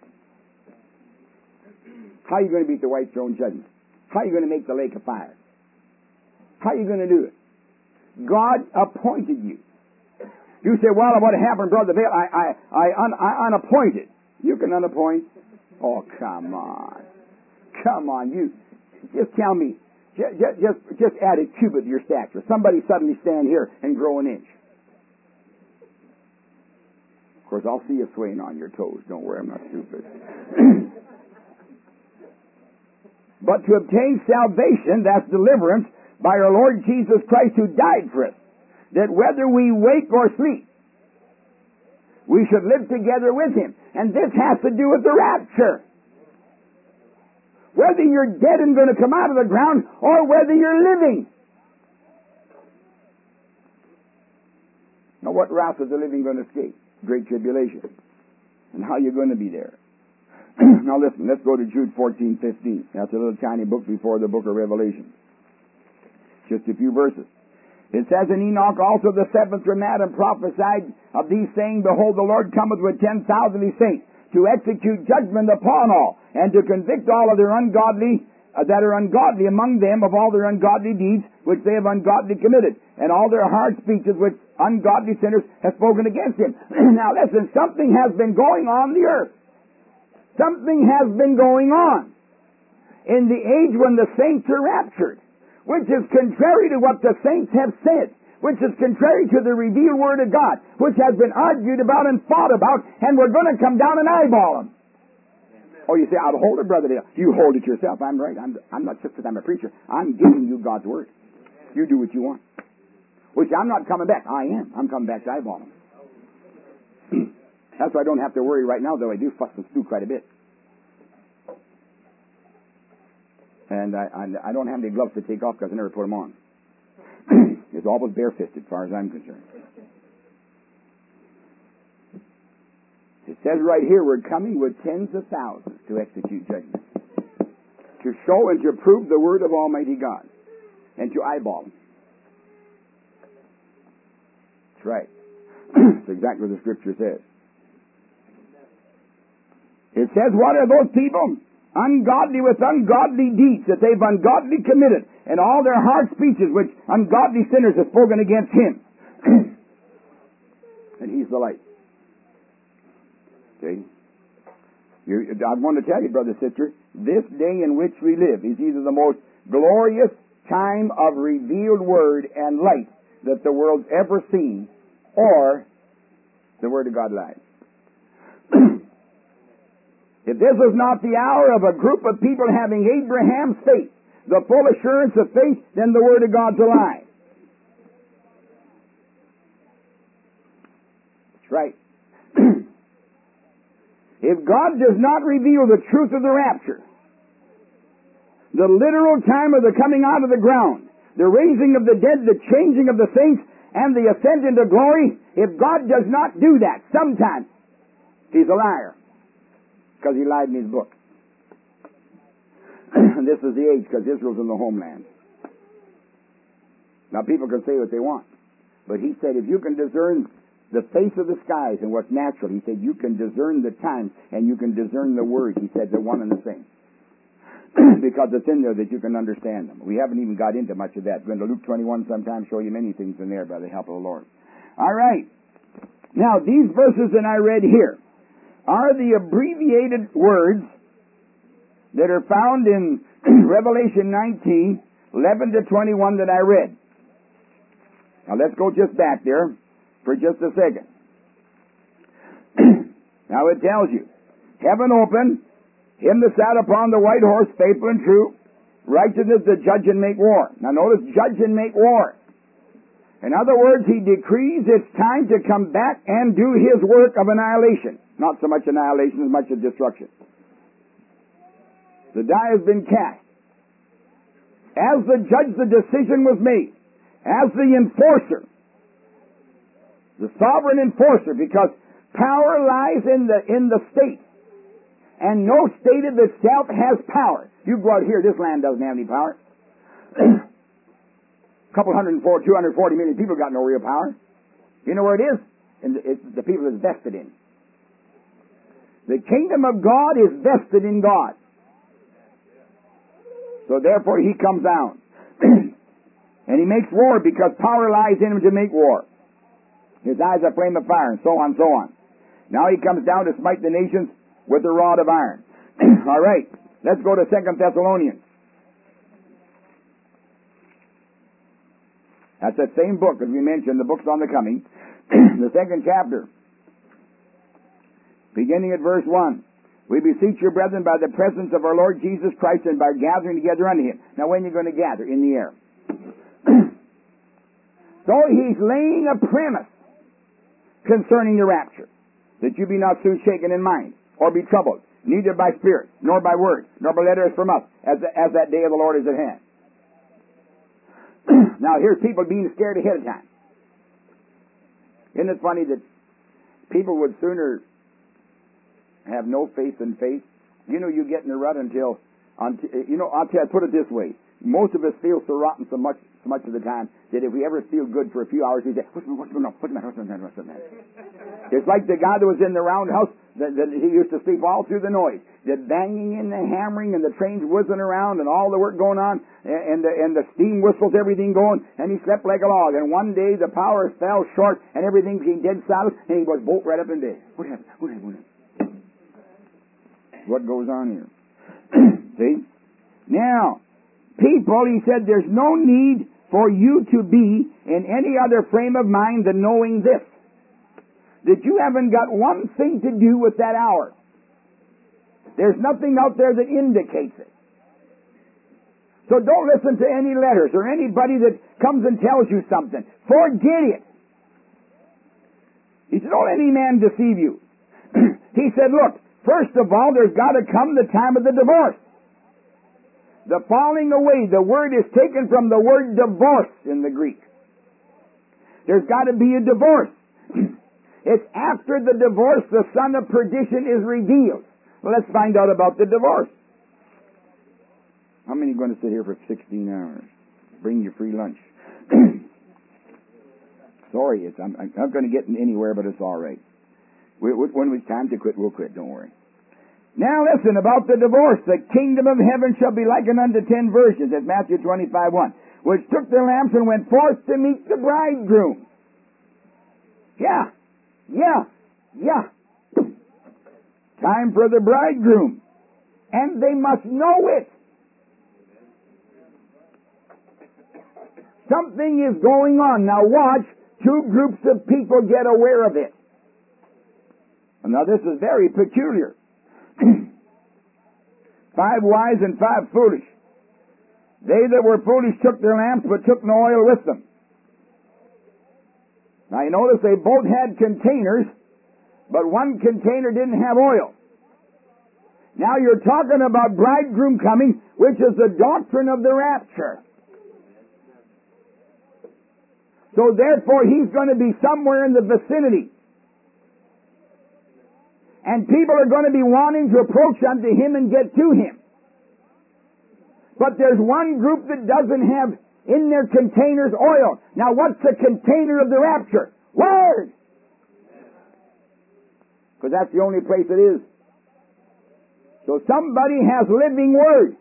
How are you going to beat the white throne judgment? How are you going to make the lake of fire? How are you going to do it? God appointed you. You say, well, what happened, Brother Bill? I, I, I, un, I unappointed. You can unappoint. Oh, come on. Come on, you. Just tell me. Just, just, just add a cubit to your stature. Somebody suddenly stand here and grow an inch. Of course, I'll see you swaying on your toes. Don't worry, I'm not stupid. But to obtain salvation, that's deliverance, by our Lord Jesus Christ who died for us, that whether we wake or sleep, we should live together with Him. And this has to do with the rapture. Whether you're dead and going to come out of the ground, or whether you're living. Now, what wrath is the living going to escape? Great tribulation. And how are you going to be there? Now listen, let's go to Jude fourteen fifteen. That's a little tiny book before the book of Revelation. Just a few verses. It says, in Enoch also the seventh from Adam prophesied of these, saying, behold, the Lord cometh with ten thousand of his saints, to execute judgment upon all, and to convict all of their ungodly, uh, that are ungodly among them, of all their ungodly deeds, which they have ungodly committed, and all their hard speeches, which ungodly sinners have spoken against him. Now listen, something has been going on the earth. Something has been going on in the age when the saints are raptured, which is contrary to what the saints have said, which is contrary to the revealed Word of God, which has been argued about and fought about, and we're going to come down and eyeball them. Oh, you say, I'll hold it, Brother Dale. You hold it yourself. I'm right. I'm, I'm not just because I'm a preacher. I'm giving you God's Word. You do what you want. Which I'm not coming back. I am. I'm coming back to eyeball them. That's why I don't have to worry right now, though I do fuss and stew quite a bit. And I, I, I don't have any gloves to take off because I never put them on. It's always bare-fisted as far as I'm concerned. It says right here, we're coming with tens of thousands to execute judgment, to show and to prove the Word of Almighty God, and to eyeball them. That's right. That's exactly what the Scripture says. It says, what are those people? Ungodly with ungodly deeds that they've ungodly committed, and all their hard speeches which ungodly sinners have spoken against Him. And He's the light. See? You, I want to tell you, brother, sister, this day in which we live is either the most glorious time of revealed Word and light that the world's ever seen, or the Word of God lies. If this was not the hour of a group of people having Abraham's faith, the full assurance of faith, then the Word of God's a lie. That's right. If God does not reveal the truth of the rapture, the literal time of the coming out of the ground, the raising of the dead, the changing of the saints, and the ascent into glory, if God does not do that sometime, He's a liar. Because He lied in His book. And this is the age because Israel's in the homeland. Now people can say what they want. But He said if you can discern the face of the skies and what's natural, He said you can discern the times and you can discern the words. He said they're one and the same. Because it's in there that you can understand them. We haven't even got into much of that. Going to Luke twenty-one sometime, show you many things in there by the help of the Lord. All right. Now these verses that I read here are the abbreviated words that are found in Revelation nineteen, eleven to twenty-one that I read. Now let's go just back there for just a second. Now it tells you, heaven open, him that sat upon the white horse, faithful and true, righteousness to judge and make war. Now notice, judge and make war. In other words, he decrees it's time to come back and do his work of annihilation. Not so much annihilation as much as destruction. The die has been cast. As the judge, the decision was made. As the enforcer, the sovereign enforcer, because power lies in the in the state. And no state of itself has power. You go out here, this land doesn't have any power. A couple hundred and forty, two hundred forty million people got no real power. You know where it is? In the, it's the people it's vested in. The kingdom of God is vested in God. So therefore he comes down. And he makes war because power lies in him to make war. His eyes are flame of fire, and so on, so on. Now he comes down to smite the nations with a rod of iron. All right, let's go to Second Thessalonians. That's that same book, as we mentioned, the book's on the coming. The second chapter, beginning at verse one. We beseech you, brethren, by the presence of our Lord Jesus Christ and by gathering together unto him. Now when are you going to gather? In the air. So he's laying a premise concerning the rapture, that you be not soon shaken in mind, or be troubled, neither by spirit, nor by word, nor by letters from us, as, the, as that day of the Lord is at hand. Now here's people being scared ahead of time. Isn't it funny that people would sooner have no faith than faith? You know, you get in a rut until, until you know, I'll tell you, put it this way. Most of us feel so rotten so much so much of the time that if we ever feel good for a few hours, we say, what's, what's going on? What's the matter? What's the matter? What's the matter? It's like the guy that was in the roundhouse, that, that he used to sleep all through the noise. The banging and the hammering and the trains whizzing around and all the work going on and the, and the steam whistles, everything going, and he slept like a log. And one day the power fell short and everything became dead silent and he was bolt right up in bed. What happened? What happened? What happened? What goes on here? See? Now, people, he said, there's no need for you to be in any other frame of mind than knowing this, that you haven't got one thing to do with that hour. There's nothing out there that indicates it. So don't listen to any letters or anybody that comes and tells you something. Forget it. He said, don't any man deceive you. He said, look, first of all, there's got to come the time of the divorce. The falling away, the word is taken from the word divorce in the Greek. There's got to be a divorce. It's after the divorce the son of perdition is revealed. Well, let's find out about the divorce. How many are going to sit here for sixteen hours? Bring your free lunch. Sorry, it's, I'm, I'm not going to get anywhere, but it's all right. We, when it's time to quit, we'll quit. Don't worry. Now listen about the divorce. The kingdom of heaven shall be likened unto ten virgins, at Matthew twenty-five one, which took their lamps and went forth to meet the bridegroom. Yeah, yeah, yeah. Time for the bridegroom. And they must know it. Something is going on. Now watch, two groups of people get aware of it. Now this is very peculiar. Five wise and five foolish. They that were foolish took their lamps, but took no oil with them. Now you notice they both had containers, but one container didn't have oil. Now you're talking about bridegroom coming, which is the doctrine of the rapture. So therefore he's going to be somewhere in the vicinity. And people are going to be wanting to approach unto him and get to him. But there's one group that doesn't have in their containers oil. Now what's the container of the rapture? Word! Because that's the only place it is. So somebody has living word.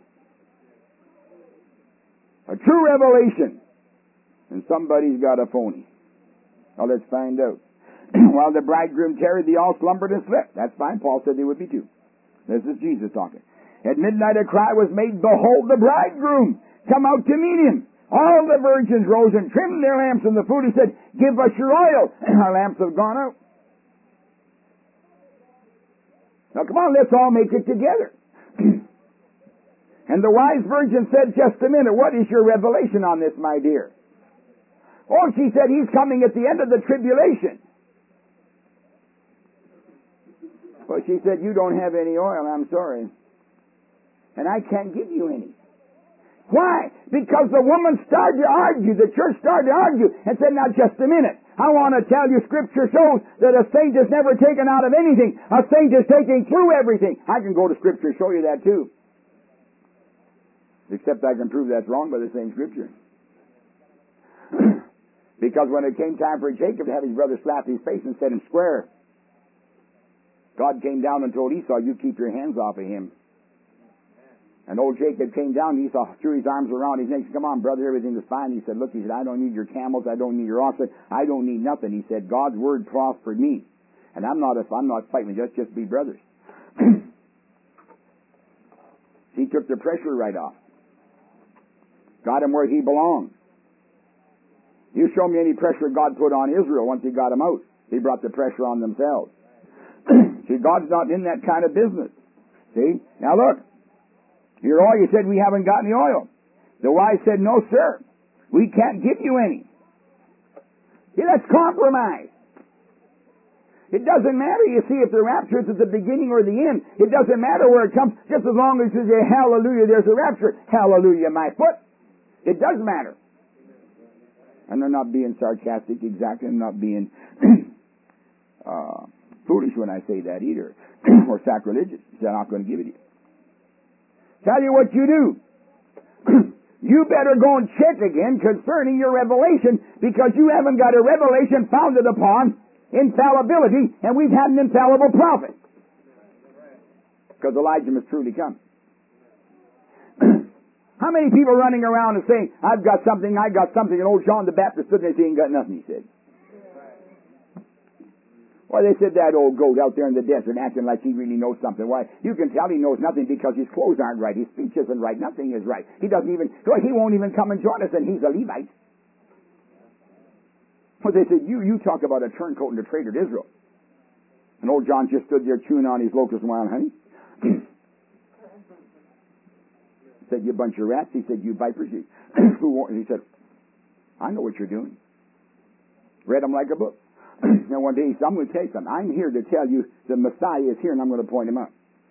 A true revelation. And somebody's got a phony. Now let's find out. While the bridegroom tarried, they all slumbered and slept. That's fine. Paul said they would be too. This is Jesus talking. At midnight a cry was made, Behold the bridegroom! Come out to meet him! All the virgins rose and trimmed their lamps, and the fool said, Give us your oil! And our lamps have gone out. Now come on, let's all make it together. And the wise virgin said, Just a minute, what is your revelation on this, my dear? Oh, she said, He's coming at the end of the tribulation. Well, she said, You don't have any oil, I'm sorry. And I can't give you any. Why? Because the woman started to argue, the church started to argue, and said, Now just a minute. I want to tell you, Scripture shows that a saint is never taken out of anything. A saint is taken through everything. I can go to Scripture and show you that too. Except I can prove that's wrong by the same Scripture. Because when it came time for Jacob to have his brother slap his face and set him square, God came down and told Esau, You keep your hands off of him. And old Jacob came down, and Esau threw his arms around his neck and said, Come on, brother, everything is fine. He said, Look, he said, I don't need your camels, I don't need your oxen, I don't need nothing. He said, God's word prospered me. And I'm not, if I'm not fighting, just, just be brothers. He took the pressure right off. Got him where he belonged. You show me any pressure God put on Israel once he got him out. He brought the pressure on themselves. See, God's not in that kind of business. See? Now look. Your oil, you said we haven't got any oil. The wise said, No, sir. We can't give you any. See, that's compromise. It doesn't matter, you see, if the rapture is at the beginning or the end. It doesn't matter where it comes, just as long as you say, Hallelujah, there's a rapture. Hallelujah, my foot. It does matter. And they're not being sarcastic exactly. I'm not being uh, foolish when I say that either. Or sacrilegious. He said, I'm not going to give it to you. Tell you what you do. You better go and check again concerning your revelation, because you haven't got a revelation founded upon infallibility, and we've had an infallible prophet. Because Elijah must truly come. How many people running around and saying, I've got something, I got something, and old John the Baptist stood there and he ain't got nothing, he said. Why, they said that old goat out there in the desert acting like he really knows something. Why, you can tell he knows nothing because his clothes aren't right, his speech isn't right, nothing is right. He doesn't even, he won't even come and join us, and he's a Levite. Well, they said, you, you talk about a turncoat and a traitor to Israel. And old John just stood there chewing on his locust and wild honey. He said, You bunch of rats. He said, You vipers. He, who, he said, I know what you're doing. Read them like a book. And one day he said, I'm going to tell you something. I'm here to tell you the Messiah is here, and I'm going to point him out.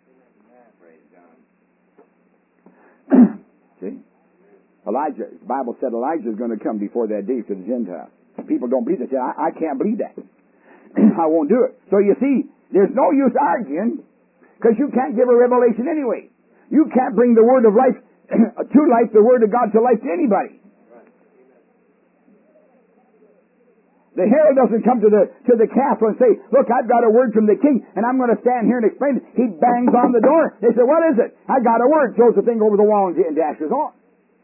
See? Elijah, the Bible said Elijah is going to come before that day to the Gentiles. People don't believe it. They say, I, I can't believe that. I won't do it. So you see, there's no use arguing, because you can't give a revelation anyway. You can't bring the word of life to life, the word of God to life to anybody. The herald doesn't come to the to the castle and say, Look, I've got a word from the king, and I'm going to stand here and explain it. He bangs on the door. They say, What is it? I got a word. Throws the thing over the wall and dashes on.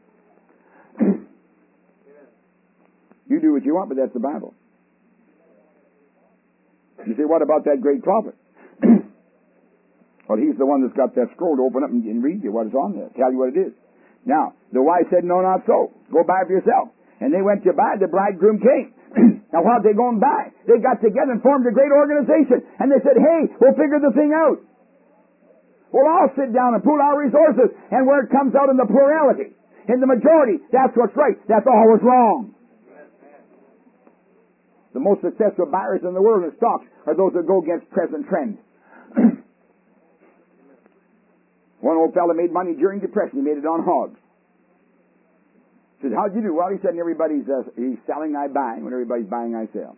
You do what you want, but that's the Bible. You say, What about that great prophet? Well, he's the one that's got that scroll to open up and, and read you what is on there. Tell you what it is. Now, the wise said, No, not so. Go buy for yourself. And they went to buy. The bridegroom came. Now, what they going to buy? They got together and formed a great organization. And they said, Hey, we'll figure the thing out. We'll all sit down and pool our resources. And where it comes out in the plurality, in the majority, that's what's right. That's always wrong. The most successful buyers in the world in stocks are those that go against present trend. One old fella made money during Depression. He made it on hogs. He said, How'd you do? Well, he said, everybody's uh, he's selling, I buy. When everybody's buying, I sell.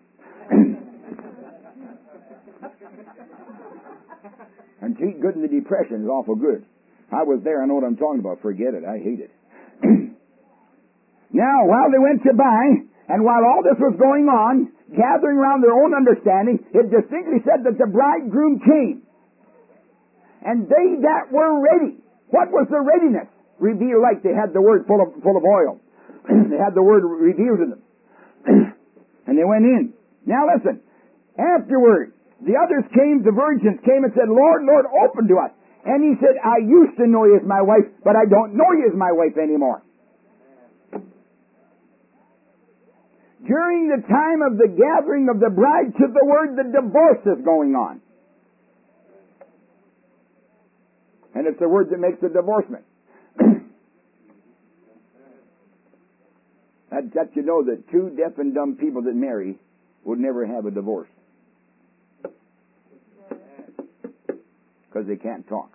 And to eat good in the Depression is awful good. I was there. I know what I'm talking about. Forget it. I hate it. Now, while they went to buy, and while all this was going on, gathering around their own understanding, it distinctly said that the bridegroom came. And they that were ready. What was the readiness? Revealed like they had the word full of full of oil. They had the word revealed to them. And they went in. Now listen. Afterward, the others came, the virgins came and said, Lord, Lord, open to us. And he said, I used to know you as my wife, but I don't know you as my wife anymore. During the time of the gathering of the bride to the word, the divorce is going on. And it's the word that makes the divorcement. That lets you know that two deaf and dumb people that marry would never have a divorce. Because they can't talk.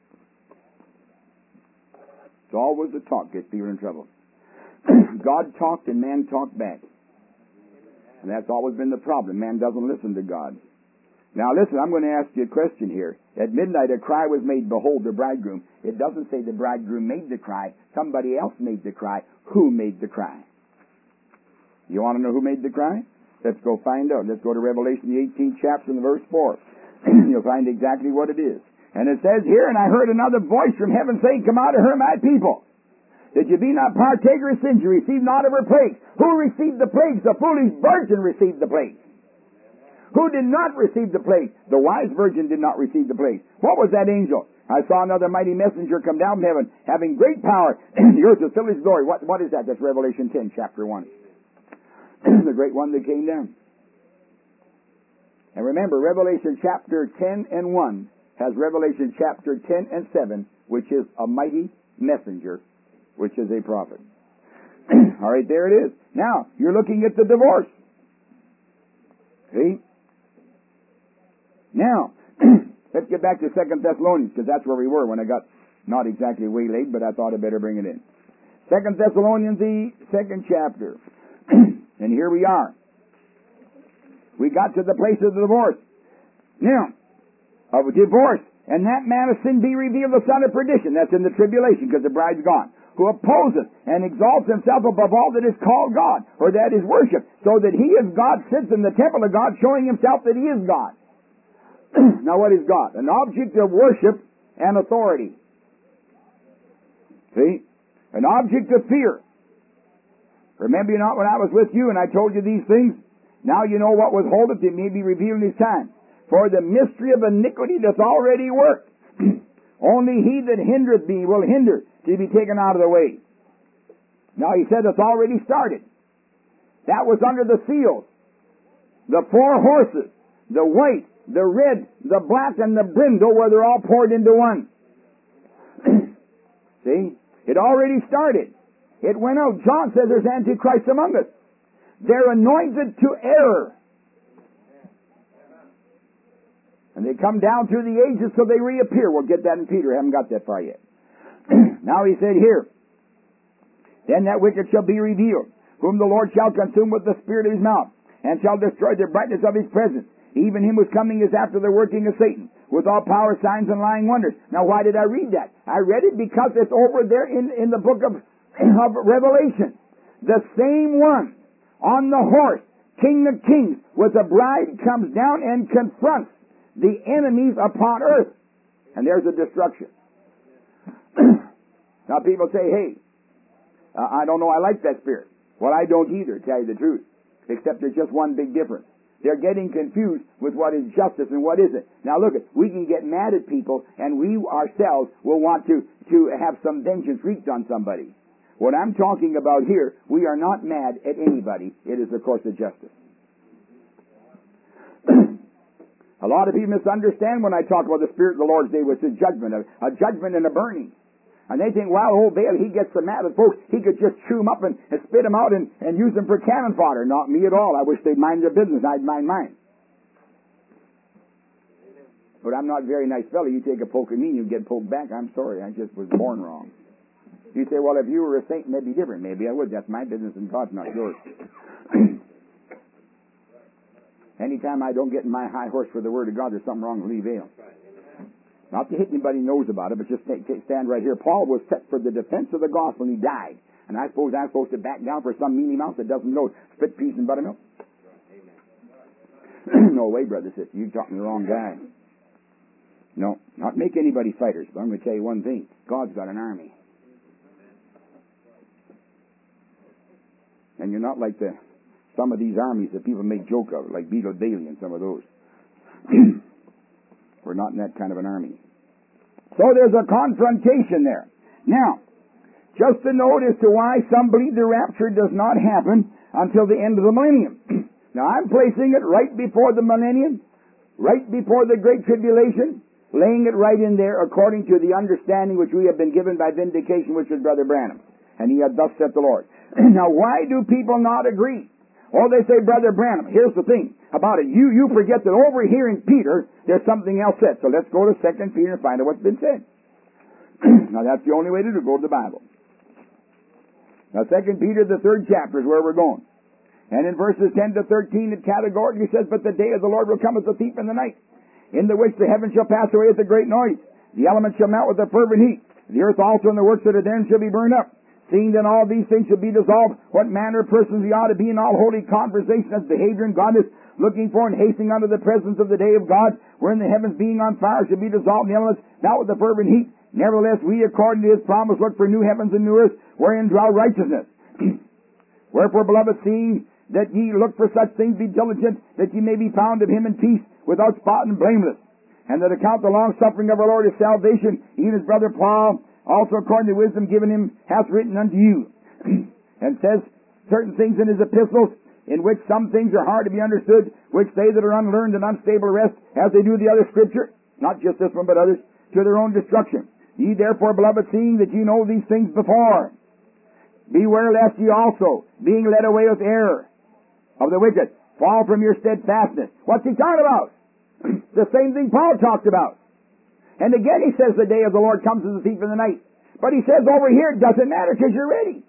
It's always the talk gets people in trouble. God talked and man talked back. And that's always been the problem. Man doesn't listen to God. Now listen, I'm going to ask you a question here. At midnight a cry was made, behold the bridegroom. It doesn't say the bridegroom made the cry. Somebody else made the cry. Who made the cry? You want to know who made the cry? Let's go find out. Let's go to Revelation, the eighteenth chapter, and verse four. You'll find exactly what it is. And it says here, and I heard another voice from heaven saying, come out of her, my people, that you be not partaker of sins, you receive not of her plagues. Who received the plagues? The foolish virgin received the plagues. Who did not receive the plague? The wise virgin did not receive the plague. What was that angel? I saw another mighty messenger come down from heaven, having great power, and the earth was filled with his glory. What, what is that? That's Revelation ten, chapter one. The great one that came down. And remember, Revelation chapter ten and one has Revelation chapter ten and seven, which is a mighty messenger, which is a prophet. All right, there it is. Now, you're looking at the divorce. See? Now, let's get back to Second Thessalonians, because that's where we were when I got not exactly waylaid, but I thought I'd better bring it in. Second Thessalonians, the second chapter. And here we are. We got to the place of the divorce. Now, of divorce, and that man of sin be revealed, the son of perdition. That's in the tribulation, because the bride's gone. Who opposes and exalts himself above all that is called God, or that is worshipped, so that he as God sits in the temple of God, showing himself that he is God. Now what is God? An object of worship and authority. See? An object of fear. Remember you not when I was with you and I told you these things? Now you know what withholdeth, it may be revealed in his time. For the mystery of iniquity doth already work. Only he that hindereth me will hinder to be taken out of the way. Now he said it's already started. That was under the seals. The four horses, the white, the red, the black, and the brindle, where they're all poured into one. See? It already started. It went out. John says there's Antichrist among us. They're anointed to error. And they come down through the ages till they reappear. We'll get that in Peter. I haven't got that far yet. Now he said here, then that wicked shall be revealed, whom the Lord shall consume with the spirit of his mouth, and shall destroy the brightness of his presence. Even him whose coming is after the working of Satan, with all power, signs, and lying wonders. Now why did I read that? I read it because it's over there in, in the book of, of Revelation. The same one on the horse, King of Kings, with the bride, comes down and confronts the enemies upon earth. And there's a destruction. Now people say, hey, uh, I don't know, I like that spirit. Well, I don't either, to tell you the truth. Except there's just one big difference. They're getting confused with what is justice and what isn't. Now look, we can get mad at people, and we ourselves will want to, to have some vengeance wreaked on somebody. What I'm talking about here, we are not mad at anybody. It is the course of justice. A lot of people misunderstand when I talk about the Spirit of the Lord's Day, which is judgment, a, a judgment and a burning. And they think, well, old Baal, he gets so mad at folks, he could just chew them up and, and spit them out and, and use them for cannon fodder. Not me at all. I wish they'd mind their business. I'd mind mine. But I'm not a very nice fellow. You take a poke at me, you get poked back. I'm sorry. I just was born wrong. You say, well, if you were a saint, that'd be different. Maybe I would. That's my business and God's not yours. Anytime I don't get in my high horse for the Word of God, there's something wrong with Lee Vale. Not to hit anybody knows about it, but just take, take, stand right here. Paul was set for the defense of the gospel, and he died. And I suppose I'm supposed to back down for some mealy mouth that doesn't know spit, peas, and buttermilk? No way, brother, sister. You're talking to the wrong guy. No, not make anybody fighters, but I'm going to tell you one thing. God's got an army. And you're not like the some of these armies that people make joke of, like Beetle Bailey and some of those. We're not in that kind of an army. So there's a confrontation there. Now, just a note as to why some believe the rapture does not happen until the end of the millennium. Now, I'm placing it right before the millennium, right before the Great Tribulation, laying it right in there according to the understanding which we have been given by vindication, which is Brother Branham. And he had thus said the Lord. Now, why do people not agree? Oh, they say, Brother Branham, here's the thing about it. You you forget that over here in Peter, there's something else said. So let's go to Second Peter and find out what's been said. Now, that's the only way to do. Go to the Bible. Now, Second Peter, the third chapter, is where we're going. And in verses ten to thirteen, it categorically says, But the day of the Lord will come as a thief in the night, in the which the heavens shall pass away with a great noise. The elements shall melt with a fervent heat. The earth also and the works that are therein shall be burned up. Seeing then all these things shall be dissolved, what manner of persons we ought to be in all holy conversation as behavior and godliness, looking for and hastening unto the presence of the day of God, wherein the heavens being on fire shall be dissolved, and the elements melt with a fervent heat. Nevertheless, we, according to his promise, look for new heavens and new earth, wherein dwell righteousness. Wherefore, beloved, seeing that ye look for such things, be diligent, that ye may be found of him in peace, without spot and blameless. And that account the long suffering of our Lord is salvation, even as brother Paul, also according to wisdom given him, hath written unto you. And says certain things in his epistles, in which some things are hard to be understood, which they that are unlearned and unstable rest, as they do the other scripture, not just this one, but others, to their own destruction. Ye therefore, beloved, seeing that ye know these things before, beware lest ye also, being led away with error of the wicked, fall from your steadfastness. What's he talking about? The same thing Paul talked about. And again he says the day of the Lord comes as a thief in the night. But he says over here it doesn't matter because you're ready.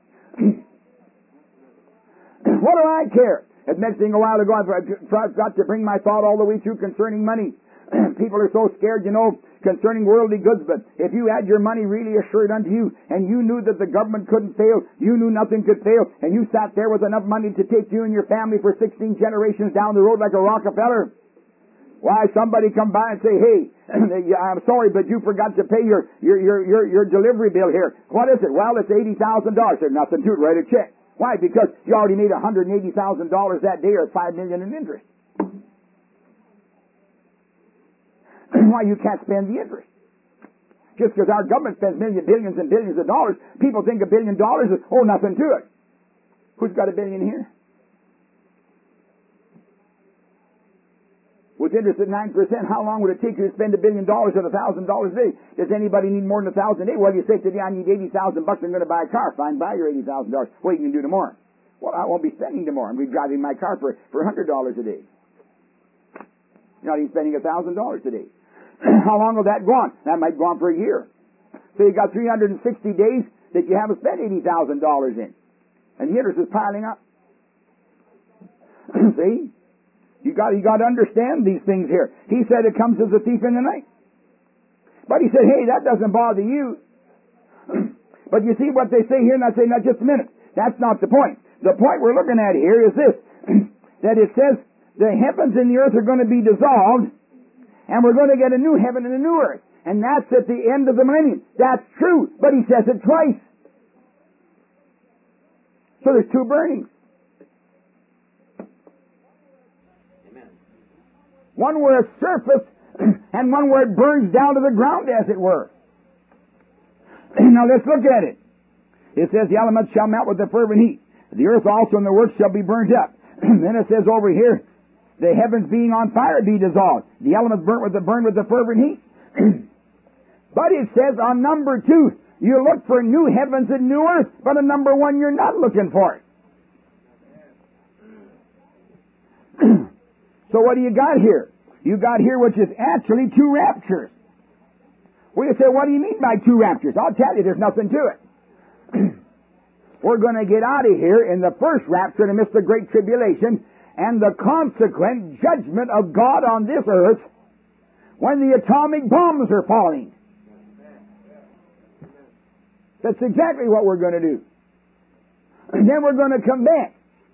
What do I care? The next thing a while ago I got to bring my thought all the way through concerning money. People are so scared, you know, concerning worldly goods, but if you had your money really assured unto you, and you knew that the government couldn't fail, you knew nothing could fail, and you sat there with enough money to take you and your family for sixteen generations down the road like a Rockefeller, why, somebody come by and say, hey, I'm sorry, but you forgot to pay your, your, your, your, your delivery bill here. What is it? Well, it's eighty thousand dollars. There's nothing to it. Write a check. Why? Because you already made one hundred eighty thousand dollars that day, or five million dollars in interest. Why, you can't spend the interest. Just because our government spends millions, billions and billions of dollars, people think a billion dollars is, oh, nothing to it. Who's got a billion here? With interest at nine percent, how long would it take you to spend a billion dollars at a thousand dollars a day? Does anybody need more than a thousand a day? Well, you say today I need eighty thousand bucks, I'm going to buy a car. Fine, buy your eighty thousand dollars. What are you going to do tomorrow? Well, I won't be spending tomorrow. I'm going to be driving my car for, for one hundred dollars a day. You're not even spending a thousand dollars a day. How long will that go on? That might go on for a year. So you got three hundred sixty days that you haven't spent eighty thousand dollars in. And the interest is piling up. See? You got, you got to understand these things here. He said it comes as a thief in the night. But he said, hey, that doesn't bother you. But you see what they say here, and I say, now just a minute. That's not the point. The point we're looking at here is this, that it says the heavens and the earth are going to be dissolved, and we're going to get a new heaven and a new earth. And that's at the end of the millennium. That's true, but he says it twice. So there's two burnings. One where it's surface, and one where it burns down to the ground, as it were. Now let's look at it. It says, the elements shall melt with the fervent heat. The earth also and the works shall be burnt up. Then it says over here, the heavens being on fire be dissolved. The elements burnt with the burn with the fervent heat. But it says on number two, you look for new heavens and new earth, but on number one, you're not looking for it. So what do you got here? You got here which is actually two raptures. Well, you say, what do you mean by two raptures? I'll tell you, there's nothing to it. We're going to get out of here in the first rapture in the midst of the Great Tribulation and the consequent judgment of God on this earth when the atomic bombs are falling. That's exactly what we're going to do. And then we're going to come back.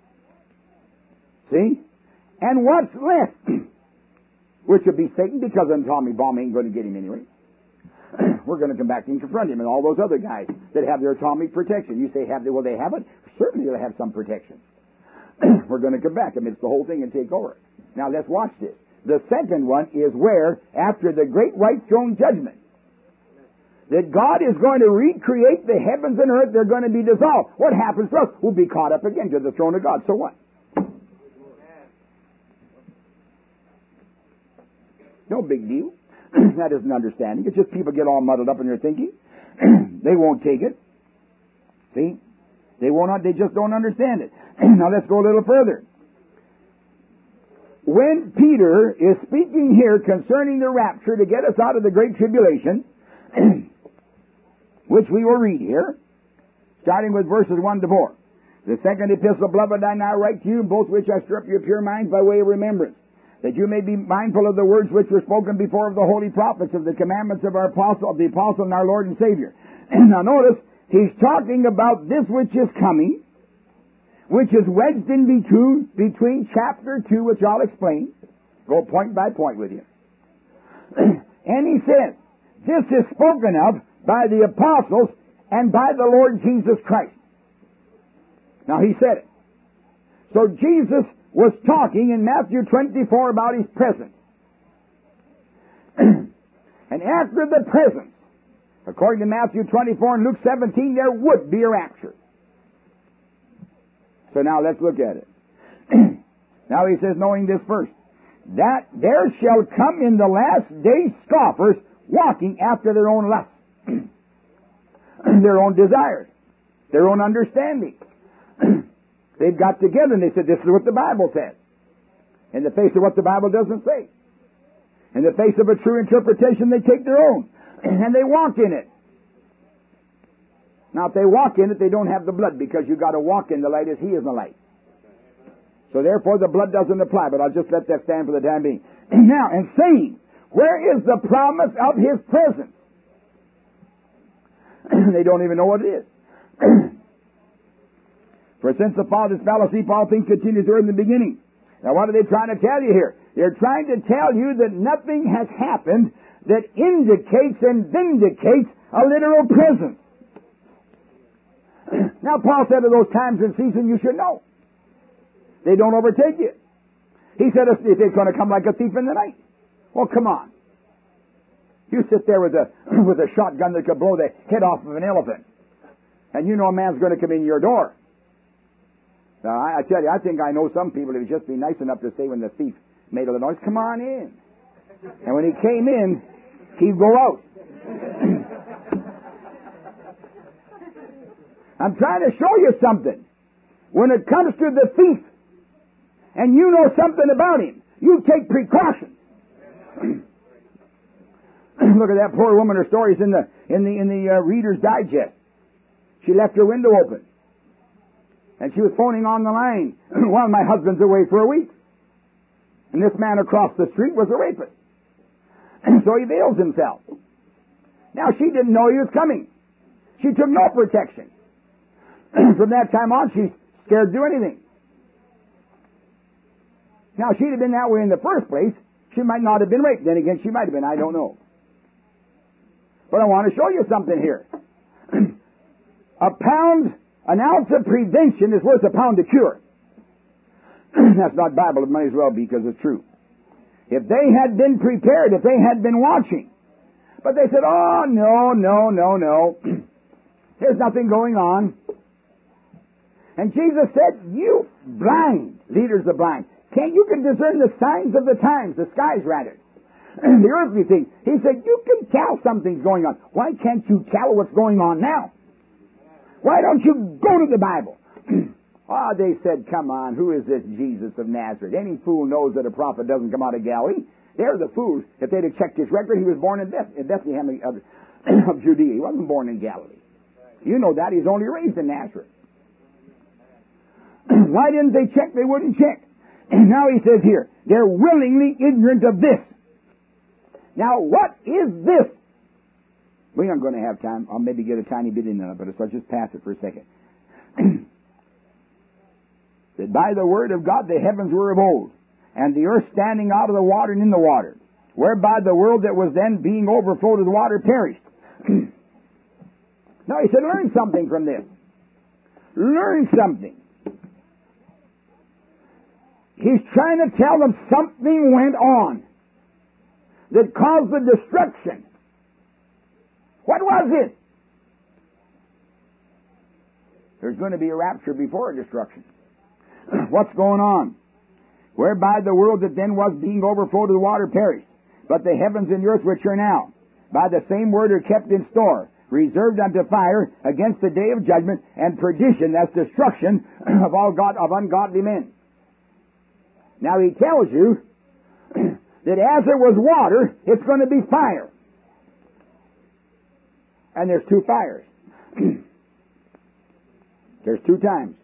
See? And what's left? Which will be Satan, because an atomic bomb ain't going to get him anyway. We're going to come back and confront him and all those other guys that have their atomic protection. You say, have they? Will they have it? Certainly they'll have some protection. We're going to come back amidst the whole thing and take over. Now let's watch this. The second one is where, after the great white throne judgment, that God is going to recreate the heavens and earth. They're going to be dissolved. What happens to us? We'll be caught up again to the throne of God. So what? No big deal. That isn't understanding. It's just people get all muddled up in their thinking. They won't take it. See? They won't. They just don't understand it. Now let's go a little further. When Peter is speaking here concerning the rapture to get us out of the great tribulation, which we will read here, starting with verses one to four. The second epistle, beloved, I now write to you, both which I stir up your pure minds by way of remembrance, that you may be mindful of the words which were spoken before of the holy prophets, of the commandments of our apostle, of the apostle and our Lord and Savior. Now notice, he's talking about this which is coming, which is wedged in between, between chapter two, which I'll explain. Go point by point with you. And he says, this is spoken of by the apostles and by the Lord Jesus Christ. Now he said it. So Jesus was talking in Matthew twenty-four about his presence. And after the presence, according to Matthew twenty-four and Luke seventeen, there would be a rapture. So now let's look at it. Now he says, knowing this first, that there shall come in the last days scoffers walking after their own lusts, their own desires, their own understanding. They've got together and they said, this is what the Bible says. In the face of what the Bible doesn't say. In the face of a true interpretation, they take their own. And they walk in it. Now, if they walk in it, they don't have the blood, because you've got to walk in the light as He is in the light. So therefore, the blood doesn't apply, but I'll just let that stand for the time being. Now, and saying, where is the promise of His presence? They don't even know what it is. For since the Father's fallacy, all things continue to in the beginning. Now, what are they trying to tell you here? They're trying to tell you that nothing has happened that indicates and vindicates a literal presence. Now, Paul said of those times and seasons, you should know. They don't overtake you. He said it's going to come like a thief in the night. Well, come on. You sit there with a with a shotgun that could blow the head off of an elephant, and you know a man's going to come in your door. Now, I, I tell you, I think I know some people who would just be nice enough to say when the thief made a little noise, come on in. And when he came in, he'd go out. I'm trying to show you something. When it comes to the thief, and you know something about him, you take precautions. Look at that poor woman. Her story's in the in the in the uh, Reader's Digest. She left her window open, and she was phoning on the line while my husband's away for a week. And this man across the street was a rapist, and so he veils himself. Now she didn't know he was coming. She took no protection. From that time on, she's scared to do anything. Now, if she'd have been that way in the first place, she might not have been raped. Then again, she might have been. I don't know. But I want to show you something here. A pound, an ounce of prevention is worth a pound of cure. That's not Bible. It might as well be, because it's true. If they had been prepared, if they had been watching, but they said, oh, no, no, no, no. There's nothing going on. And Jesus said, you blind, leaders of blind, can't you can discern the signs of the times, the skies rather, the earthly things. He said, you can tell something's going on. Why can't you tell what's going on now? Why don't you go to the Bible? Ah, oh, they said, come on, who is this Jesus of Nazareth? Any fool knows that a prophet doesn't come out of Galilee. They're the fools. If they'd have checked his record, he was born in, Beth- in Bethlehem of, of Judea. He wasn't born in Galilee. You know that. He's only raised in Nazareth. Why didn't they check? They wouldn't check. And now he says here, they're willingly ignorant of this. Now, what is this? We aren't going to have time. I'll maybe get a tiny bit in on it, but so I'll just pass it for a second. That by the word of God the heavens were of old, and the earth standing out of the water and in the water, whereby the world that was then being overflowed with water perished. Now he said, learn something from this. Learn something. He's trying to tell them something went on that caused the destruction. What was was it? There's going to be a rapture before a destruction. What's going on? Whereby the world that then was being overflowed with water perished, but the heavens and the earth which are now, by the same word are kept in store, reserved unto fire against the day of judgment and perdition, that's destruction of all God of ungodly men. Now he tells you that as there was water, it's going to be fire. And there's two fires. There's two times.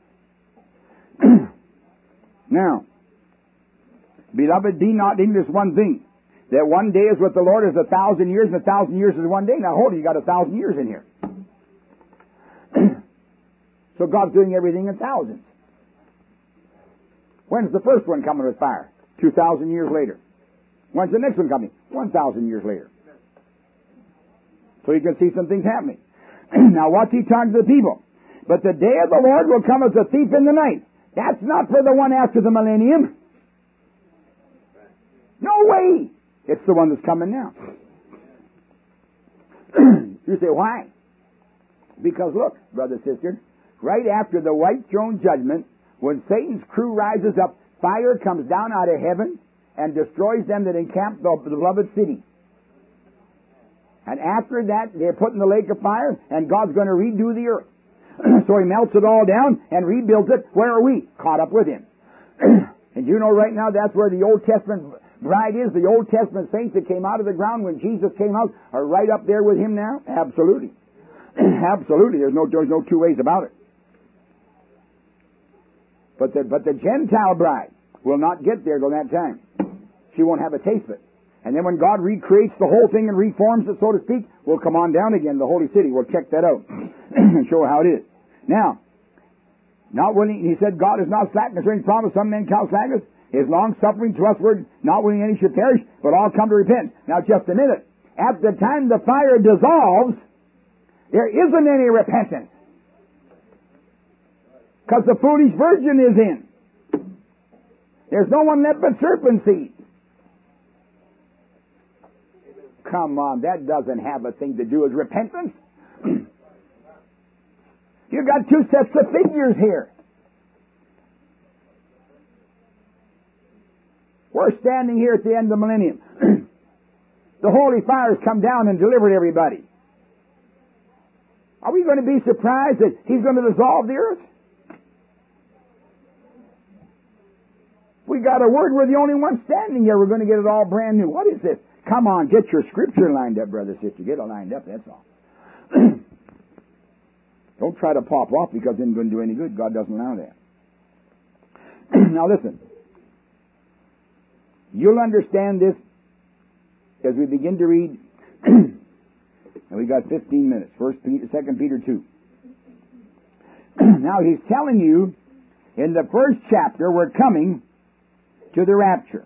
Now, beloved, be not in this one thing, that one day is with the Lord as a thousand years, and a thousand years is one day. Now hold it, you got a thousand years in here. So God's doing everything in thousands. When's the first one coming with fire? Two thousand years later. When's the next one coming? One thousand years later. So you can see some things happening. Now what's he talking to the people? But the day of the Lord will come as a thief in the night. That's not for the one after the millennium. No way! It's the one that's coming now. You say, why? Because look, brother, sister, right after the white throne judgment, when Satan's crew rises up, fire comes down out of heaven and destroys them that encamp the beloved city. And after that, they're put in the lake of fire, and God's going to redo the earth. So he melts it all down and rebuilds it. Where are we? Caught up with him. And you know right now that's where the Old Testament bride is. The Old Testament saints that came out of the ground when Jesus came out are right up there with him now. Absolutely. Absolutely. There's no, there's no two ways about it. But the, but the Gentile bride will not get there till that time. She won't have a taste of it. And then when God recreates the whole thing and reforms it, so to speak, we'll come on down again, the holy city. We'll check that out and show how it is. Now, not willing, he said, God is not slack concerning his promise, some men count slackness. His long suffering to us word, not willing any should perish, but all come to repent. Now just a minute. At the time the fire dissolves, there isn't any repentance. Because the foolish virgin is in. There's no one left but serpent seed. Come on, that doesn't have a thing to do with repentance. You've got two sets of figures here. We're standing here at the end of the millennium. The holy fire has come down and delivered everybody. Are we going to be surprised that he's going to dissolve the earth? We got a word, we're the only ones standing here. We're going to get it all brand new. What is this? Come on, get your scripture lined up, brother, sister. Get it lined up, that's all. Don't try to pop off because it isn't going to do any good. God doesn't allow that. Now listen. You'll understand this as we begin to read. And we got fifteen minutes. First Peter, Second Peter two. Now he's telling you in the first chapter we're coming to the rapture,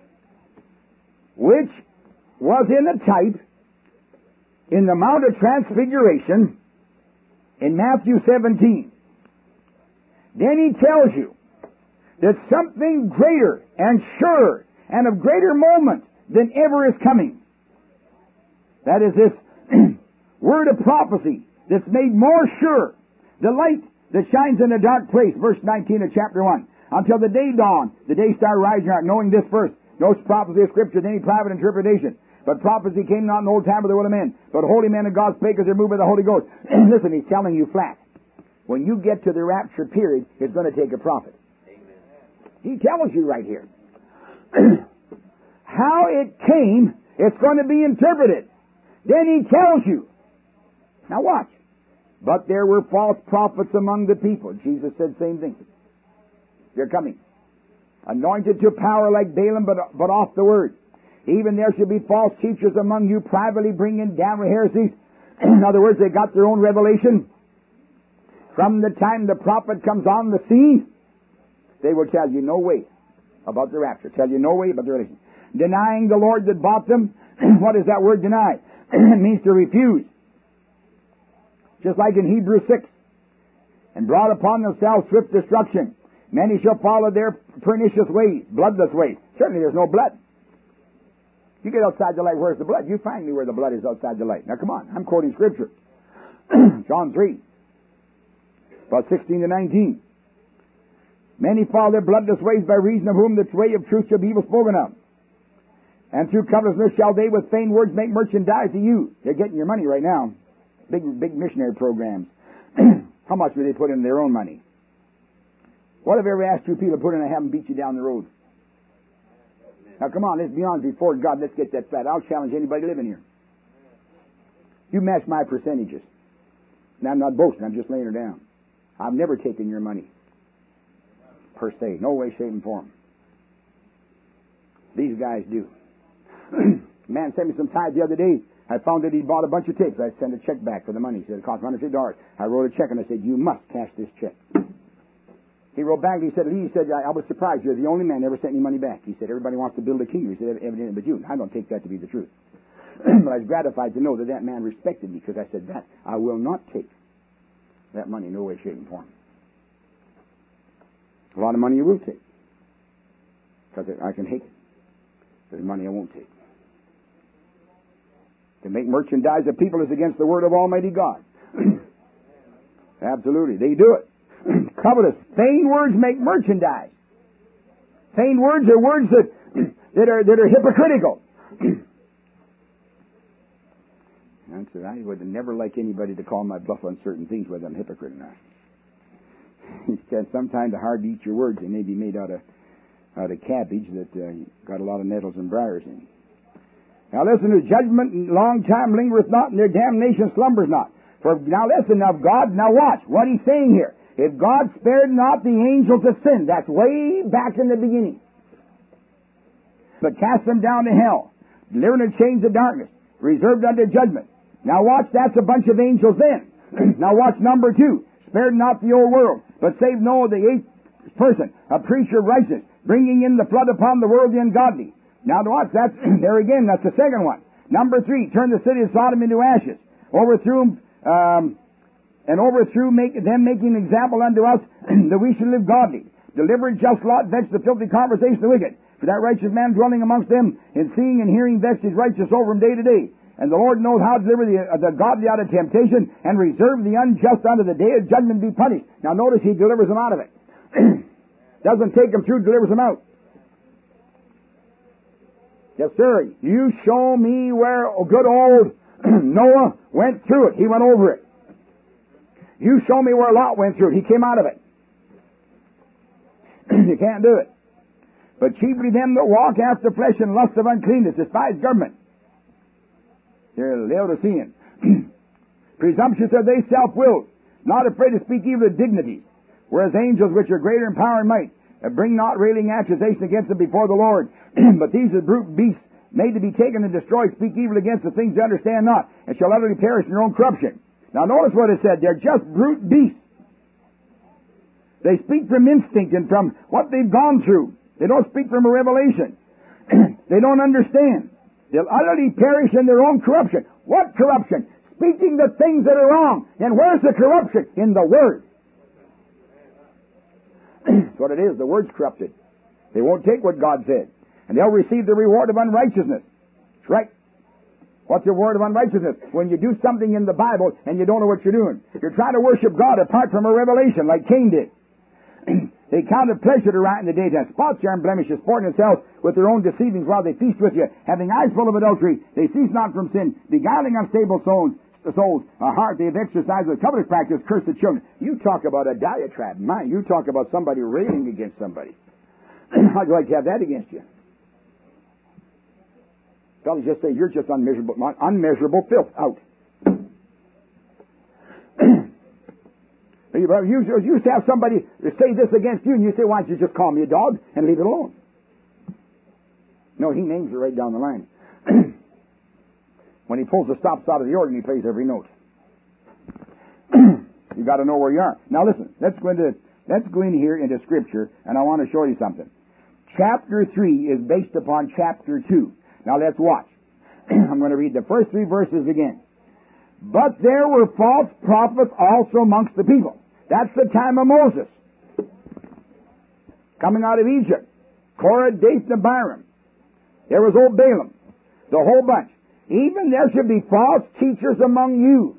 which was in a type in the Mount of Transfiguration in Matthew seventeen. Then he tells you that something greater and surer and of greater moment than ever is coming. That is this word of prophecy that's made more sure. The light that shines in a dark place, verse nineteen of chapter one. Until the day dawn, the day star rising out, knowing this first, no prophecy of Scripture, any private interpretation. But prophecy came not in the old time of the will of men, but holy men of God spake as they're moved by the Holy Ghost. Listen, he's telling you flat. When you get to the rapture period, it's going to take a prophet. Amen. He tells you right here. How it came, it's going to be interpreted. Then he tells you. Now watch. But there were false prophets among the people. Jesus said the same thing. They're coming. Anointed to power like Balaam, but, but off the word. Even there shall be false teachers among you, privately bringing down heresies. In other words, they got their own revelation. From the time the prophet comes on the scene, they will tell you no way about the rapture. Tell you no way about the relation. Denying the Lord that bought them. What is that word deny? It means to refuse. Just like in Hebrews six. And brought upon themselves swift destruction. Many shall follow their pernicious ways, bloodless ways. Certainly there's no blood. You get outside the light, where's the blood? You find me where the blood is outside the light. Now come on, I'm quoting Scripture. John three, about sixteen to nineteen. Many follow their bloodless ways, by reason of whom the way of truth shall be evil spoken of. And through covetousness shall they with vain words make merchandise of you. They're getting your money right now. Big, big missionary programs. How much do they put in their own money? What have I ever asked you people to put in and have them beat you down the road? Now come on, let's be honest before God. Let's get that flat. I'll challenge anybody living here. You match my percentages. Now I'm not boasting, I'm just laying her down. I've never taken your money. Per se. No way, shape, and form. These guys do. A man sent me some tithe the other day. I found that he bought a bunch of tapes. I sent a check back for the money. He said it cost one hundred fifty dollars. I wrote a check and I said, you must cash this check. He wrote back, he said, Lee, he said, I, I was surprised. You're the only man that ever sent any money back. He said, everybody wants to build a kingdom. He said, evidently but you. I don't take that to be the truth. But I was gratified to know that that man respected me, because I said, that I will not take that money, no way, shape, and form. A lot of money you will take, because I can hate it. There's money I won't take. To make merchandise of people is against the word of Almighty God. Absolutely. They do it. Covetous. Vain words make merchandise. Vain words are words that, that, are, that are hypocritical. I said, I would never like anybody to call my bluff on certain things, whether I'm a hypocrite or not. He said, sometimes it's hard to eat your words. They may be made out of out of cabbage that uh, got a lot of nettles and briars in. Now listen, to judgment and long time lingereth not, and their damnation slumbers not. For now listen, now God, now watch what he's saying here. If God spared not the angels of sin, that's way back in the beginning, but cast them down to hell, delivered in chains of darkness, reserved unto judgment. Now watch, that's a bunch of angels then. Now watch number two. Spared not the old world, but saved Noah the eighth person, a preacher of righteousness, bringing in the flood upon the world the ungodly. Now watch, that's, there again, that's the second one. Number three, turned the city of Sodom into ashes, overthrew um, and overthrew make, them, making an example unto us that we should live godly. Delivered just Lot, vexed the filthy conversation of the wicked. For that righteous man dwelling amongst them, in seeing and hearing vexed his righteous over from day to day. And the Lord knows how to deliver the, uh, the godly out of temptation, and reserve the unjust unto the day of judgment be punished. Now notice he delivers them out of it. Doesn't take them through, delivers them out. Yes, sir. You show me where good old Noah went through it. He went over it. You show me where Lot went through it. He came out of it. You can't do it. But chiefly them that walk after flesh and lust of uncleanness, despise government. They're Laodicean. Presumptuous are they, self-willed, not afraid to speak evil of dignities, whereas angels which are greater in power and might bring not railing accusation against them before the Lord. But these are brute beasts, made to be taken and destroyed, speak evil against the things they understand not, and shall utterly perish in their own corruption. Now notice what it said. They're just brute beasts. They speak from instinct and from what they've gone through. They don't speak from a revelation. They don't understand. They'll utterly perish in their own corruption. What corruption? Speaking the things that are wrong. And where's the corruption? In the Word. That's what it is. The Word's corrupted. They won't take what God said. And they'll receive the reward of unrighteousness. That's right. What's the reward of unrighteousness? When you do something in the Bible and you don't know what you're doing. You're trying to worship God apart from a revelation like Cain did. They count it pleasure to write in the daytime, spots your blemishes, sporting themselves with their own deceivings while they feast with you, having eyes full of adultery. They cease not from sin, beguiling unstable souls. Souls, a heart they have exercised with covetous practice, curse the children. You talk about a diatribe, my, you talk about somebody railing against somebody. How'd you like to have that against you? Fellas just say, you're just unmeasurable, unmeasurable filth. Out. You, you used to have somebody say this against you, and you say, why don't you just call me a dog and leave it alone? No, he names it right down the line. When he pulls the stops out of the organ, he plays every note. You got to know where you are. Now listen, let's go into let's go in here into Scripture, and I want to show you something. Chapter three is based upon chapter two. Now let's watch. I'm going to read the first three verses again. But there were false prophets also amongst the people. That's the time of Moses. Coming out of Egypt. Korah, Dathan, and Abiram. There was old Balaam. The whole bunch. Even there should be false teachers among you.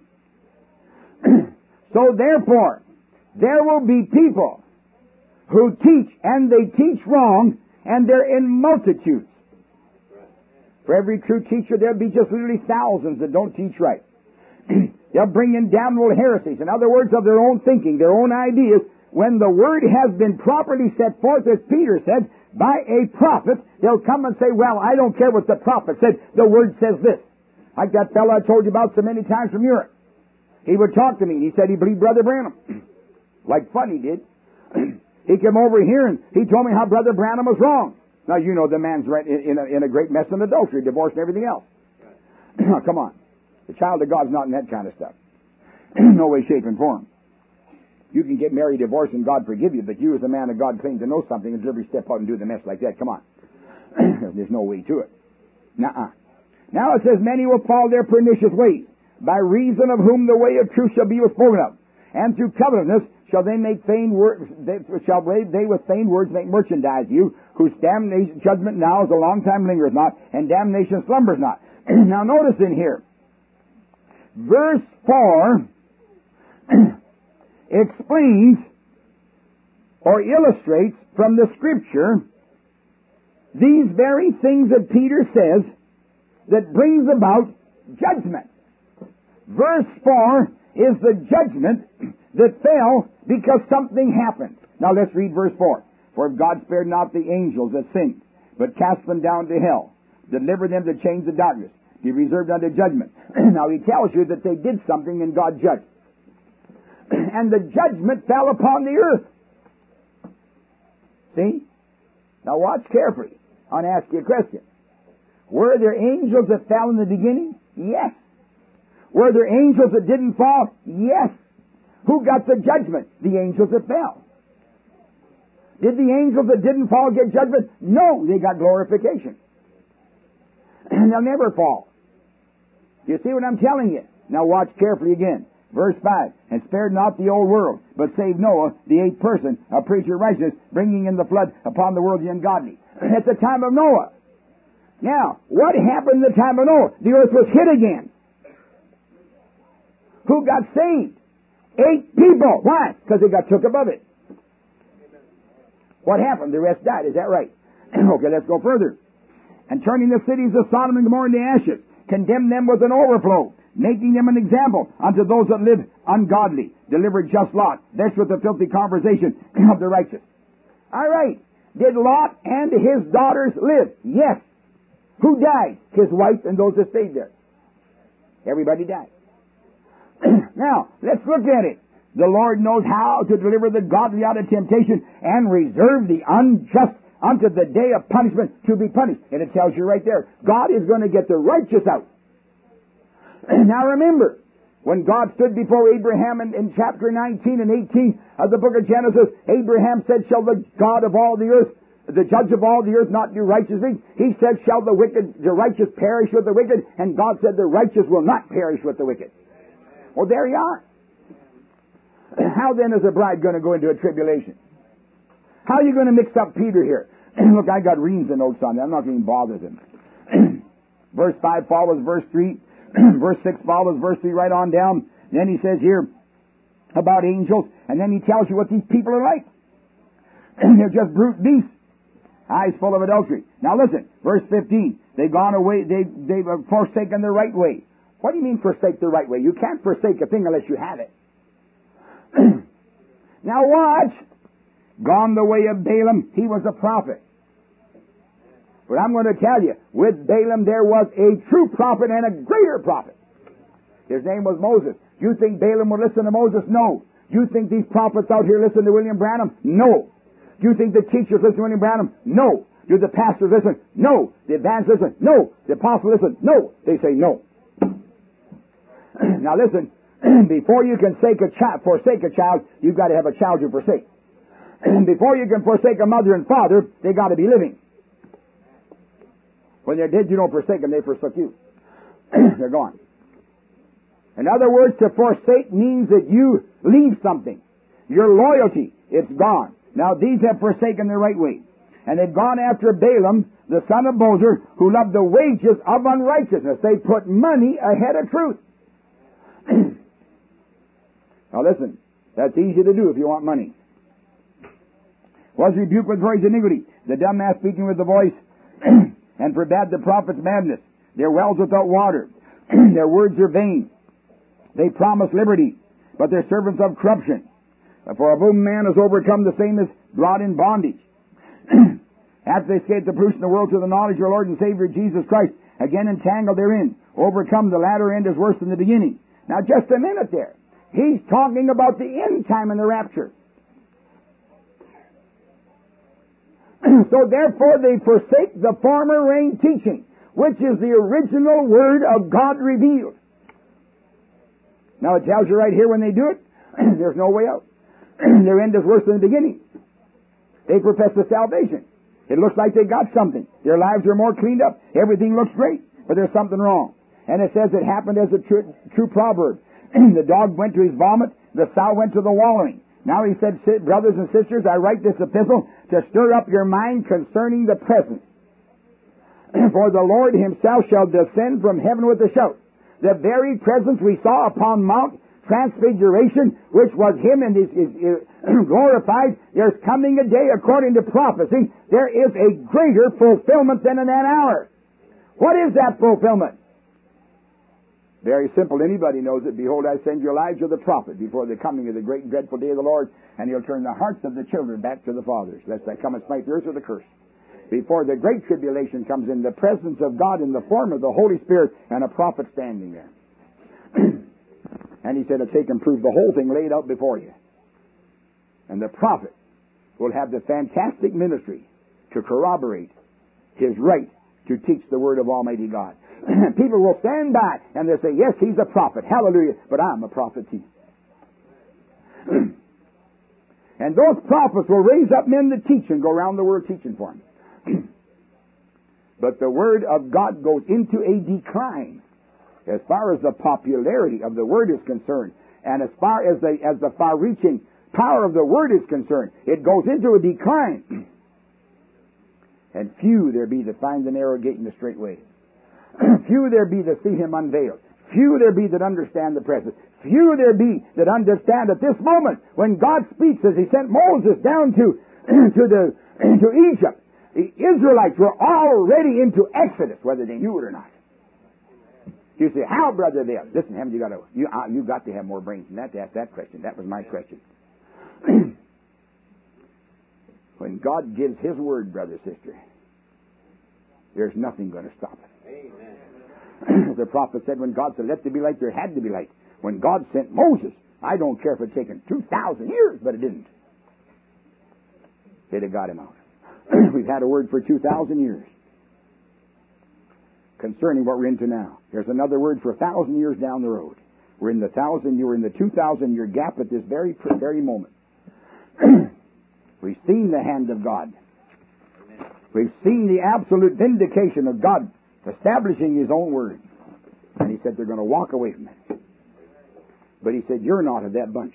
So therefore, there will be people who teach, and they teach wrong, and they're in multitudes. For every true teacher, there'll be just literally thousands that don't teach right. They'll bring in damnable heresies. In other words, of their own thinking, their own ideas. When the word has been properly set forth, as Peter said, by a prophet, they'll come and say, well, I don't care what the prophet said. The word says this. Like that fellow I told you about so many times from Europe. He would talk to me, and he said he believed Brother Branham. Like fun he did. He came over here, and he told me how Brother Branham was wrong. Now, you know the man's right in a, in a great mess of adultery, divorce, and everything else. Come on. The child of God's not in that kind of stuff. No way, shape, and form. You can get married, divorced, and God forgive you, but you as a man of God claim to know something and deliberately step out and do the mess like that. Come on. There's no way to it. Nuh-uh. Now it says, many will fall their pernicious ways, by reason of whom the way of truth shall be spoken of. And through covetousness shall they make feigned words, they, shall they, they with feigned words make merchandise you, whose damnation judgment now is a long time lingereth not, and damnation slumbers not. Now notice in here, verse four explains or illustrates from the Scripture these very things that Peter says that brings about judgment. Verse four is the judgment that fell because something happened. Now let's read verse four. For if God spared not the angels that sinned, but cast them down to hell, delivered them to chains of darkness, he reserved unto judgment. Now he tells you that they did something and God judged. And the judgment fell upon the earth. See? Now watch carefully. I want to ask you a question. Were there angels that fell in the beginning? Yes. Were there angels that didn't fall? Yes. Who got the judgment? The angels that fell. Did the angels that didn't fall get judgment? No, they got glorification. And they'll never fall. You see what I'm telling you? Now watch carefully again. Verse five, and spared not the old world, but saved Noah, the eighth person, a preacher of righteousness, bringing in the flood upon the world the ungodly. At the time of Noah. Now, what happened in the time of Noah? The earth was hit again. Who got saved? Eight people. Why? Because they got took above it. What happened? The rest died. Is that right? Okay, let's go further. And turning the cities of Sodom and Gomorrah into ashes, condemned them with an overflow, making them an example unto those that live ungodly, delivered just Lot, vexed with the filthy conversation of the righteous. All right. Did Lot and his daughters live? Yes. Who died? His wife and those that stayed there. Everybody died. Now, let's look at it. The Lord knows how to deliver the godly out of temptation and reserve the unjust unto the day of punishment to be punished. And it tells you right there, God is going to get the righteous out. Now remember, when God stood before Abraham in, in chapter nineteen and eighteen of the book of Genesis, Abraham said, shall the God of all the earth, the judge of all the earth, not do righteously? He said, shall the wicked, the righteous perish with the wicked? And God said, the righteous will not perish with the wicked. Well, there you are. How then is a bride going to go into a tribulation? How are you going to mix up Peter here? Look, I got reams of notes on that. I'm not going to bother them. Verse five follows verse three. Verse six follows verse three right on down. Then he says here about angels, and then he tells you what these people are like. They're just brute beasts, eyes full of adultery. Now listen, verse fifteen. They've gone away, they, they've forsaken the right way. What do you mean forsake the right way? You can't forsake a thing unless you have it. Now watch. Gone the way of Balaam, he was a prophet. But I'm going to tell you, with Balaam there was a true prophet and a greater prophet. His name was Moses. You think Balaam would listen to Moses? No. You think these prophets out here listen to William Branham? No. Do you think the teachers listen to William Branham? No. Do the pastors listen? No. The evangelists listen? No. The apostles listen? No. They say no. Now listen, before you can forsake a, child, forsake a child, you've got to have a child to forsake. Before you can forsake a mother and father, they got to be living. When they're dead, you don't forsake them, they forsook you. They're gone. In other words, to forsake means that you leave something. Your loyalty, it's gone. Now, these have forsaken the right way. And they've gone after Balaam, the son of Bosor, who loved the wages of unrighteousness. They put money ahead of truth. Now listen, that's easy to do if you want money. Was rebuked with for his iniquity. The dumb man speaking with the voice, and forbade the prophet's madness. Their wells without water. Their words are vain. They promise liberty, but they're servants of corruption. For of whom man is overcome, the same is brought in bondage. After they escape the pollution of the world to the knowledge of our Lord and Savior Jesus Christ, again entangled therein, overcome, the latter end is worse than the beginning. Now just a minute there. He's talking about the end time and the rapture. So therefore they forsake the former rain teaching, which is the original Word of God revealed. Now it tells you right here when they do it, there's no way out. Their end is worse than the beginning. They profess the salvation. It looks like they got something. Their lives are more cleaned up. Everything looks great, but there's something wrong. And it says it happened as a true, true proverb. The dog went to his vomit, the sow went to the wallowing. Now he said, brothers and sisters, I write this epistle to stir up your mind concerning the present. For the Lord himself shall descend from heaven with a shout. The very presence we saw upon Mount Transfiguration, which was him and his, his, his glorified, there's coming a day according to prophecy. There is a greater fulfillment than in that hour. What is that fulfillment? Very simple. Anybody knows it. Behold, I send you Elijah the prophet before the coming of the great and dreadful day of the Lord, and he'll turn the hearts of the children back to the fathers, lest I come and smite the earth with a curse. Before the great tribulation comes in, the presence of God in the form of the Holy Spirit and a prophet standing there. And he said to take and prove the whole thing laid out before you. And the prophet will have the fantastic ministry to corroborate his right to teach the word of Almighty God. People will stand by and they'll say, yes, he's a prophet. Hallelujah. But I'm a prophet too. And those prophets will raise up men to teach and go around the world teaching for him. But the word of God goes into a decline as far as the popularity of the word is concerned, and as far as the as the far-reaching power of the word is concerned. It goes into a decline. And few there be that find the narrow gate and the straight way. Few there be that see him unveiled. Few there be that understand the presence. Few there be that understand at this moment when God speaks as he sent Moses down to to the to Egypt. The Israelites were already into Exodus, whether they knew it or not. You say, how, Brother Dale? Listen, haven't you got to you uh, you got to have more brains than that to ask that question. That was my question. When God gives his word, brother, sister, there's nothing going to stop it. Amen. The prophet said, when God said, let there be light, there had to be light. When God sent Moses, I don't care if it taken two thousand years, but it didn't. They'd have got him out. We've had a word for two thousand years concerning what we're into now. There's another word for a thousand years down the road. We're in the thousand, you're in the two thousand year gap at this very, very moment. We've seen the hand of God. We've seen the absolute vindication of God establishing his own word. And he said they're going to walk away from it. But he said, you're not of that bunch.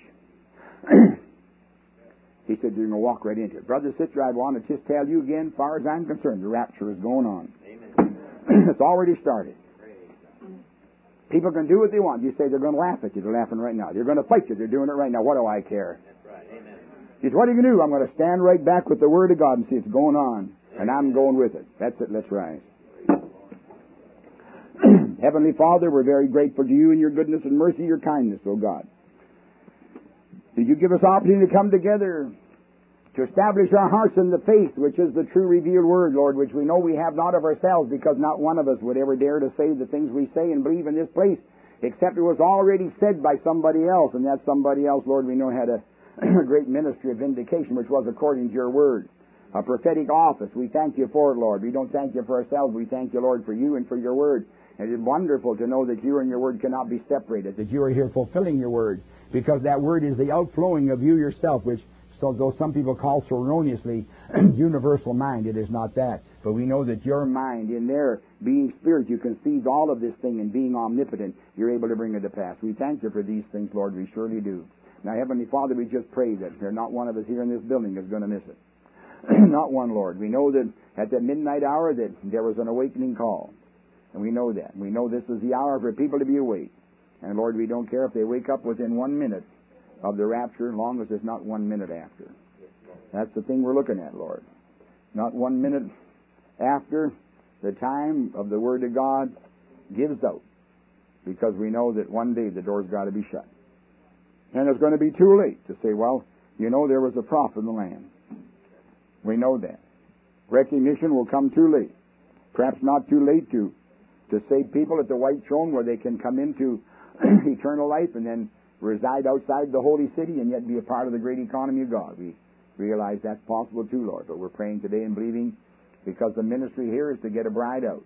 He said, you're going to walk right into it. Brother, sister, I want to just tell you again, as far as I'm concerned, the rapture is going on. Amen. It's already started. People can do what they want. You say they're going to laugh at you. They're laughing right now. They're going to fight you. They're doing it right now. What do I care? That's right. Amen. He said, what are you going to do? I'm going to stand right back with the Word of God and see it's going on. And I'm going with it. That's it. Let's rise. Heavenly Father, we're very grateful to you and your goodness and mercy, your kindness, O God. Did you give us opportunity to come together to establish our hearts in the faith, which is the true revealed word, Lord, which we know we have not of ourselves, because not one of us would ever dare to say the things we say and believe in this place, except it was already said by somebody else, and that somebody else, Lord, we know had a great ministry of vindication, which was according to your word. A prophetic office. We thank you for it, Lord. We don't thank you for ourselves. We thank you, Lord, for you and for your word. And it is wonderful to know that you and your word cannot be separated, that you are here fulfilling your word, because that word is the outflowing of you yourself, which, so though some people call so erroneously universal mind, it is not that. But we know that your mind, in there, being spirit, you conceived all of this thing, and being omnipotent, you're able to bring it to pass. We thank you for these things, Lord. We surely do. Now, Heavenly Father, we just pray that there not one of us here in this building is going to miss it. Not one, Lord. We know that at that midnight hour that there was an awakening call. And we know that. We know this is the hour for people to be awake. And Lord, we don't care if they wake up within one minute of the rapture, as long as it's not one minute after. That's the thing we're looking at, Lord. Not one minute after the time of the Word of God gives out. Because we know that one day the door's got to be shut. And it's going to be too late to say, well, you know, there was a prophet in the land. We know that. Recognition will come too late. Perhaps not too late to, to save people at the white throne where they can come into eternal life and then reside outside the holy city and yet be a part of the great economy of God. We realize that's possible too, Lord. But we're praying today and believing, because the ministry here is to get a bride out.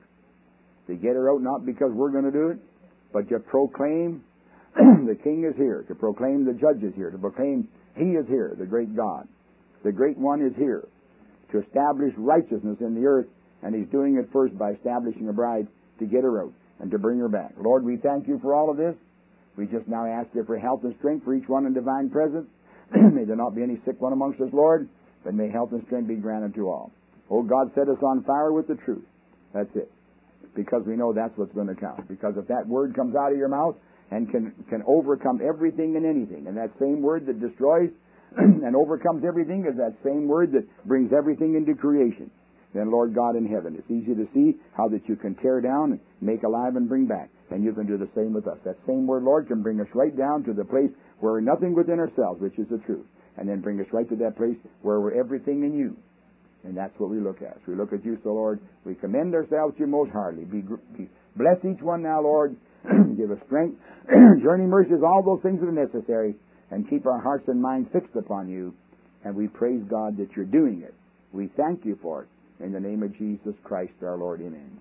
To get her out not because we're going to do it, but to proclaim the King is here, to proclaim the Judge is here, to proclaim He is here, the great God. The Great One is here to establish righteousness in the earth, and He's doing it first by establishing a bride to get her out and to bring her back. Lord, we thank You for all of this. We just now ask You for health and strength for each one in divine presence. May there not be any sick one amongst us, Lord, but may health and strength be granted to all. Oh, God, set us on fire with the truth. That's it. Because we know that's what's going to count. Because if that word comes out of your mouth and can, can overcome everything and anything, and that same word that destroys and overcomes everything is that same word that brings everything into creation, then, Lord God in heaven, it's easy to see how that You can tear down and make alive and bring back. And You can do the same with us. That same word, Lord, can bring us right down to the place where we're nothing within ourselves, which is the truth. And then bring us right to that place where we're everything in You. And that's what we look at. As we look at You, so Lord, we commend ourselves to You most heartily. Be, be, bless each one now, Lord. Give us strength, journey mercies, all those things that are necessary, and keep our hearts and minds fixed upon You. And we praise God that You're doing it. We thank You for it. In the name of Jesus Christ our Lord. Amen.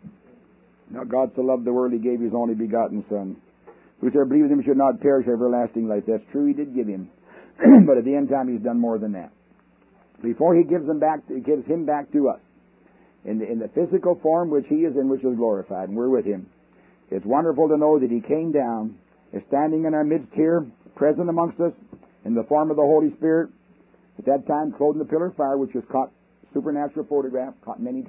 Now God so loved the world He gave His only begotten Son. Whosoever believeth Him should not perish, have everlasting life. That's true, He did give Him. But at the end time He's done more than that. Before He gives him back, He gives Him back to us in the, in the physical form which He is in, which is glorified, and we're with Him. It's wonderful to know that He came down, is standing in our midst here, present amongst us, in the form of the Holy Spirit. At that time, clothed in the pillar of fire, which was caught, supernatural photograph, caught many times.